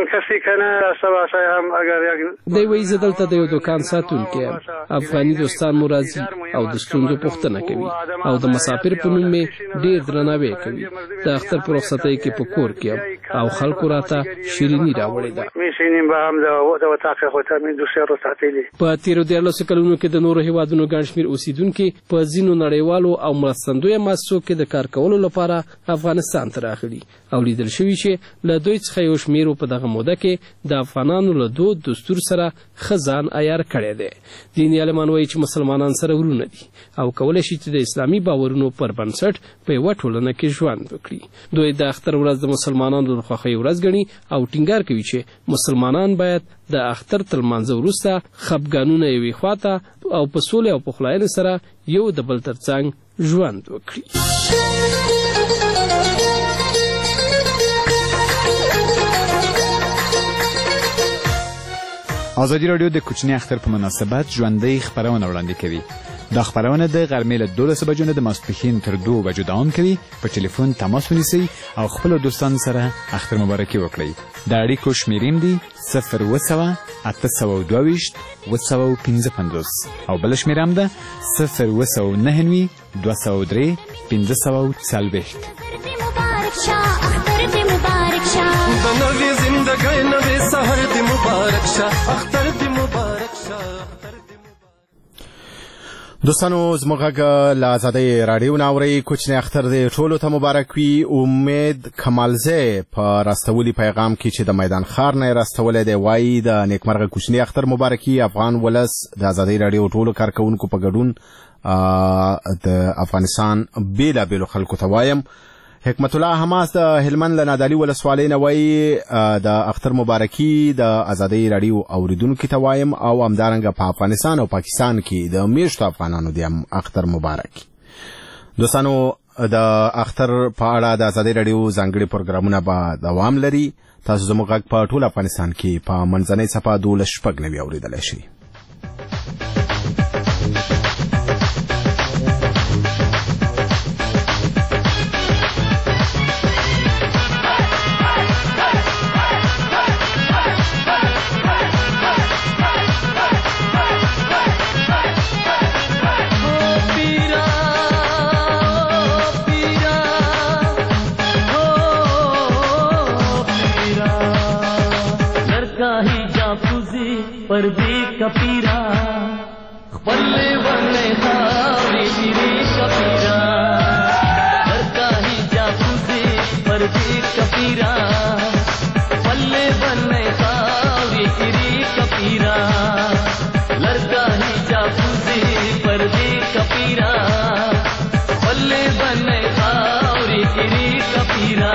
دی وایي زه دلته د یو دوکان ساتونکی یم. افغاني دوستان مو راځي او د ستونزو پوښتنه کوي او د مسافر په نوم مې ډېر درناوی کوي. د اختر په رخصتۍ کې په کور کې یم او خلکو راته شیریني راوړې ده. په تیرو 14 کلونو کې د نورو هیوادونو ګڼ شمېر اوسیدونکي په ځینو نړیوالو او مرستندویه مؤسسو کې د کار کولو لپاره افغانستان ته راغلي او لیدل شوي چې له دوی څخه یو شمېرو په دغه موده کې د افغانانو له دود دستور سره ښه ځان عیار کړی دی. دیني عالمان وایي چې مسلمانان سره ورونه دي او کولی شي چې د اسلامي باورونو پر بنسټ په یوه ټولنه کې ژوند وکړي. دوی د اختر ورځ د مسلمانانو د خوښۍ ورځ ګڼي او ټینګار کوي چې مسلمانان باید د اختر تر لمانځه وروسته خپګانونه یوې خواته او په سولې او پخلاینې سره یو د بل تر څنګ ژوند وکړي. ازادي راډیو د کوچني اختر په مناسبت ژوندۍ خبرونه وړاندې کوي. دا خبرونه د غرمې له 12 بجو نه د ماسپښین تر 2 بجو دوام کوي. په ټلیفون تماس ونیسئ او خپل دوستانو سره اختر مبارکي وکړئ. د اړیکو شمیرې دي 0 822 255 او بل شمیره هم ده 0 203 540. د نوې زندګۍ نوې سحر دې مبارک شه، اختر دې مبارک شه. دوستانو زموږ له آزادۍ راډیو ناوري کوچنی اختر دی ټولو ته مبارک وي. امید کمالزی په راستولي پیغام کې چې د میدان ښار نه راستولی دی وایي د نیکمرغه کوچنی اختر مبارکي افغان ولس د آزادۍ راډیو ټولو کارکوونکو په ګډون د افغانستان بیلابیلو خلکو ته وایم. حکمت الله حماس د هلمند له نادعلي ولسوالۍ نه وایي د اختر مبارکي د آزادۍ راډیو اوریدونکو ته وایم او همدارنګه په افغانستان او پاکستان کې د میشتو افغانانو د اختر مبارک. دوستانو د اختر په اړه د آزادۍ راډیو ځانګړي پروګرامونه به دوام لري. تاسو زموږ غږ په ټول افغانستان کې په منځنۍ صفحه 12 اوریدلی شئ. पर भी कपीरा पल्ले बने खावी तेरी कपीरा लड़का ही जासूसी पर भी कपीरा पल्ले बने खावी तेरी कपीरा लड़का ही जासूसी पर भी कपीरा पल्ले बने खावी तेरी कपीरा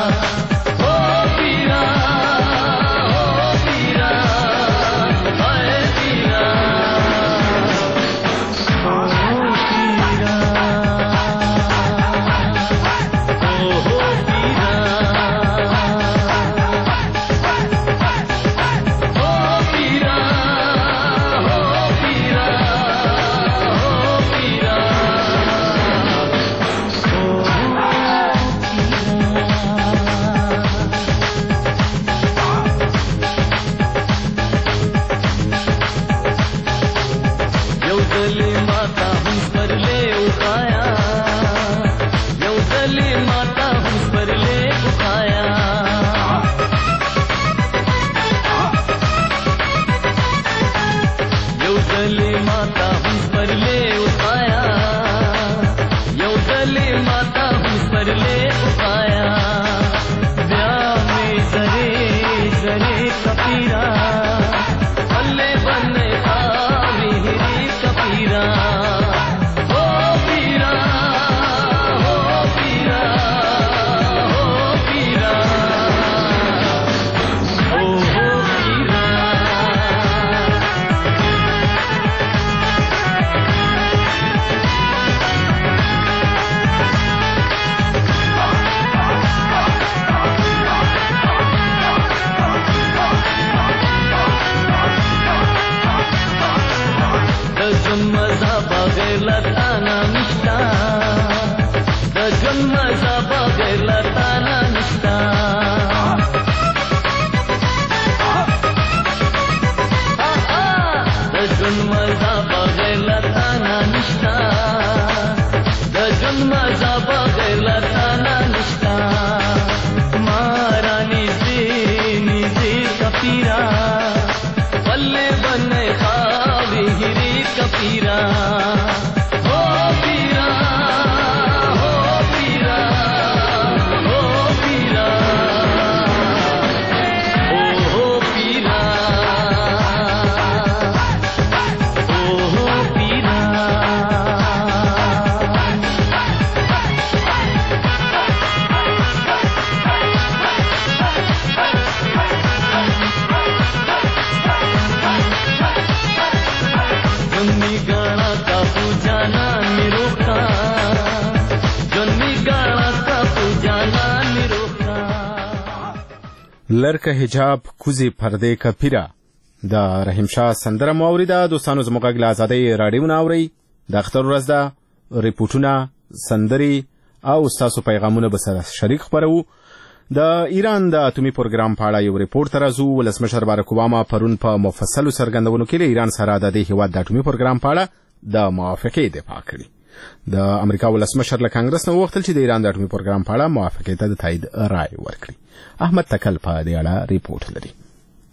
لرکه حجاب کوزي پردې کپیرا د رحیم شاه سندره موریده. دوستانو زموږ غږ له آزادۍ راډیو ناوري د اختر ورځ ده. ریپورټونه، سندري او تاسو پیغامونه به سره شریک خبرو. د ایران د اتومي پروګرام په اړه یو ریپورت ترازو. ولسمشر باراک اوباما پرون په مفصلو څرګندونو کې له ایران سره د دې هیواد د اتومي پروګرام په اړه د موافقې دفاع کړې. د امریکا ولسمشر له کانګرس نه وغوښتل چې د ایران د اتومي پروګرام په اړه موافقې ته د تایید رائے ورکړي. احمد تکل په دې اړه ریپورت لري.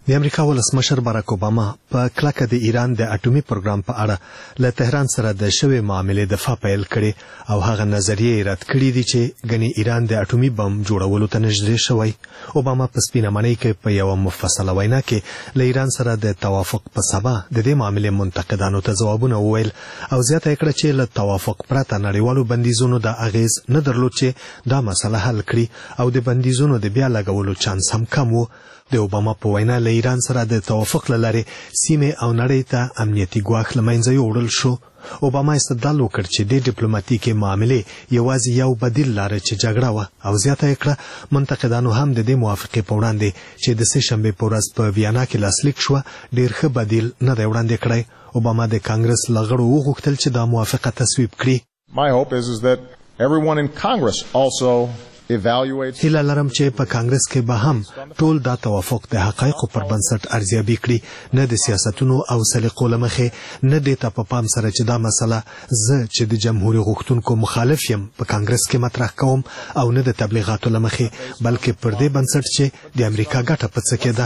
د امریکا ولسمشر باراک اوباما په کلکه د ایران د اټومي پروګرام په اړه له تهران سره د شوې معاملې دفاع پیل کړي او هغه نظریې رد کړې دي چې ګنې ایران د اټومي بم جوړولو ته نږدې شوی. اوباما په سپینه معنی کې په یو مفصله وینا کې له ایران سره د توافق په سبا د دې معاملې منتقدانو ته ځوابونه وویل او زیاته کړه چې له توافق پرته نړیوالو بندیزونو د اغیز نه درلود چې دا مسله حل کړي او د بندیزونو د بیا لګولو چانس هم کم و. د اوباما په وینا له ایران سره د توافق لري سیمه او نړۍ ته امنیتي ګواښ لمنځه یوړل شو. اوباما استدلال وکړ چې د ډیپلوماټیکي معاملې یوازې یو بدیل لاره چې جګړه و او زیاته کړه منتقدانو هم د دې موافقې په وړاندې چې د سه شنبه په ورځ په ویانا کې لاسلیک شو ډیر ښه بدیل نه دی وړاندې کړی. اوباما د کانګرس لغړو وغوښتل چې دا موافقه تصویب کړي. My hope is that everyone in Congress also هیله لرم چې په کانګرس کې به هم ټول دا توافق د حقایقو پر بنسټ ارزیابي کړي، نه د سیاستونو او سلیقو له مخې، نه د ته په پام سره چې دا مسله زه چې د جمهوریت غوښتونکو مخالف یم په کانګرس کې مطرح کوم او نه د تبلیغاتو له مخې، بلکې پر دې بنسټ چې د امریکا ګټه په څه کې ده.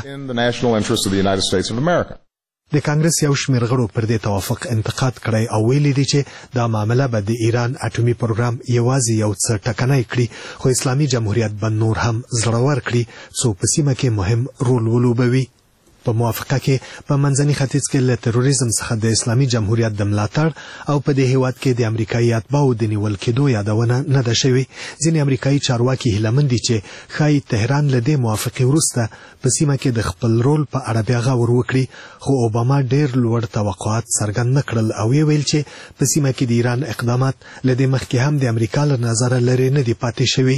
د کانګرس یو شمېر غړو پر دې توافق انتقاد کړی او ویلي دي چې دا معامله به د ایران اټومي پروګرام یوازې یو څه ټکنی کړي، خو اسلامي جمهوریت به نور هم زړور کړي څو په سیمه کې مهم رول ولوبوي. په موافقه کې په منځني ختیځ کې له تروریزم څخه د اسلامي جمهوریت د ملاتړ او په دې هیواد کې د امریکایي اتباعو د نیول کېدو یادونه نه ده شوې. ځینې امریکایي چارواکي هیلهمند دي چې ښایي تهران له دې موافقې وروسته په سیمه کې د خپل رول په اړه بیا غور وکړي، خو اوباما ډېر لوړ توقعات څرګند نه کړل او ویل چې په سیمه کې د ایران اقدامات له دې مخکې هم د امریکا له نظره لرې نه دي پاتې شوي.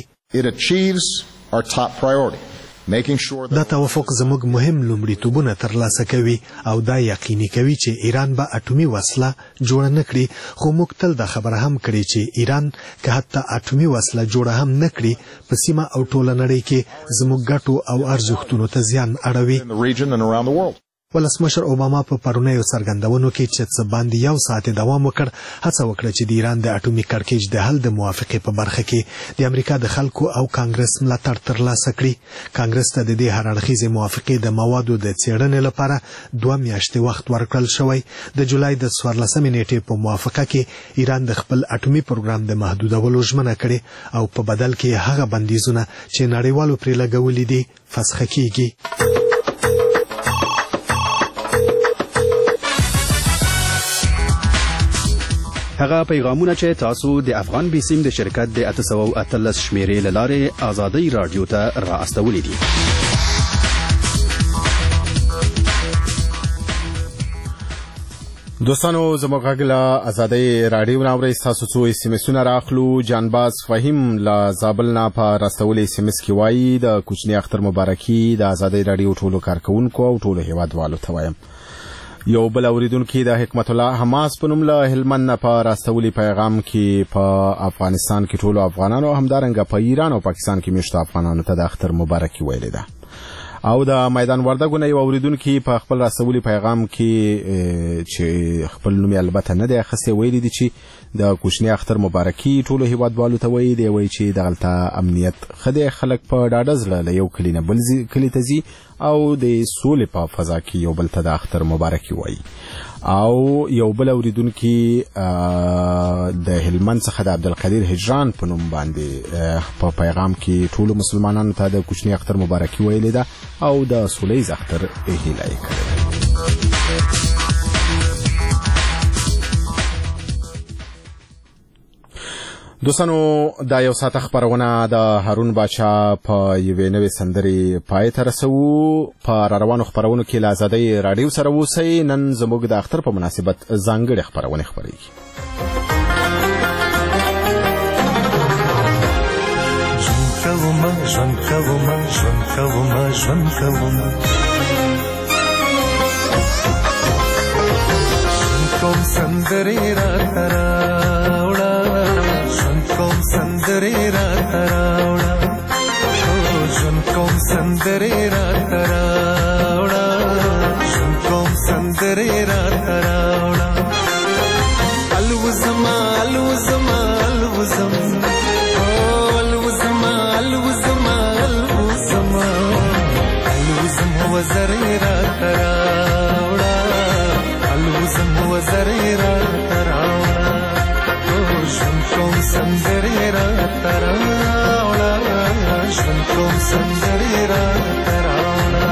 دا توافق زموږ مهم لومړیتوبونه ترلاسه کوي او دا یقیني کوي چې ایران به اټومي وسله جوړه نه کړي، خو موږ تل دا خبره هم کړې چې ایران که حتی اټومي وسله جوړه هم نه کړي په سیمه او ټوله نړۍ کې زموږ ګټو او ارزښتونو ته زیان اړوي. ولسمشر اوباما په پرونیو څرګندونو کې چې څه باندې یو ساعت دوام وکړ هڅه وکړه چې د ایران د اټومي کړکېچ د حل د موافقې په برخه کې د امریکا د خلکو او کانګرس ملاتړ ترلاسه کړي. کانګرس ته د دې هر اړخیزې موافقې د موادو د څېړنې لپاره 2 میاشتې وخت ورکړل شوی. د جولای د 14 نیټې په موافقه کې ایران د خپل اټومي پروګرام د محدودولو ژمنه کړې او په بدل کې هغه بندیزونه چې نړیوالو پرې لګولي دي فسخ کیږي. هغه پیغامونه چې تاسو د افغان بیسیم د شرکت د 813 شمیرې لاره آزادۍ رادیو ته را استولې دي. دوستانو زموږ غږ له آزادۍ رادیو نه اورئ. ستاسو څو SMS-ونه راخلو. جانباز فهیم له زابل نه په راستولې SMS کې وایي د کوچني اختر مبارکي د آزادۍ رادیو ټولو کارکونکو او ټولو هیوادوالو ته وایم. یو بل اوریدونکو د حکمت الله حماس په نوم له هلمند نه په راستولي پیغام کې په افغانستان کې ټولو افغانانو همدارنګه په ایران او پاکستان کې میشته افغانانو ته د اختر مبارکي ویلې ده. او د میدان وردګو نه یو اوریدونکو په خپل راستولي پیغام کې چې خپل نوم البته نه دی اخیستی ویلي دي چې د کوچني اختر مبارکي ټولو هیوادوالو ته وایي دی وایي چې دغلته امنیت خدای خلک په ډاډه زړه له یو کلی نه بل کلی ته ځي او د سولې په فضا کې یو بل ته د اختر مبارکي وایي. او یو بل اوریدونکو د هلمند څخه د عبدالقدیر هجران په نوم باندې په پیغام کې ټولو مسلمانانو ته د کوچني اختر مبارکي ویلې ده او د سولهییز اختر هیله یې کړې. دوستانو دا یو ساعت خبرونه د هارون باچا په یوې نوې سندرې پای ته رسوو. په روانو خبرونو کې له آزادۍ رادیو سره اوسئ. نن زموږ د اختر په مناسبت ځانګړې خبرونه خپرېږي. ژوند کوم سندرې راته راوړه، کوم سندرې راته راوړه، ژوند کوم سندرې راته راوړه، ژوند کوم سندرې راته راوړه. الوزما الوزما الوزم الوزما الوزما الوزما الوزم وزرې راته منظرې راته راوړه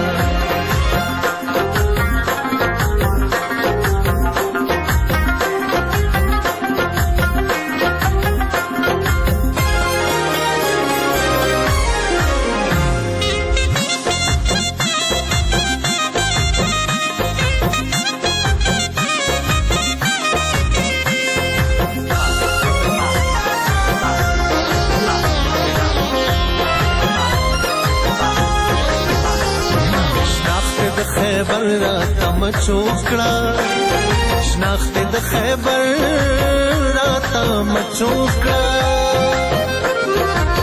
خیبر راته مچوک کړه شناخت د خیبر راته مچوک کړه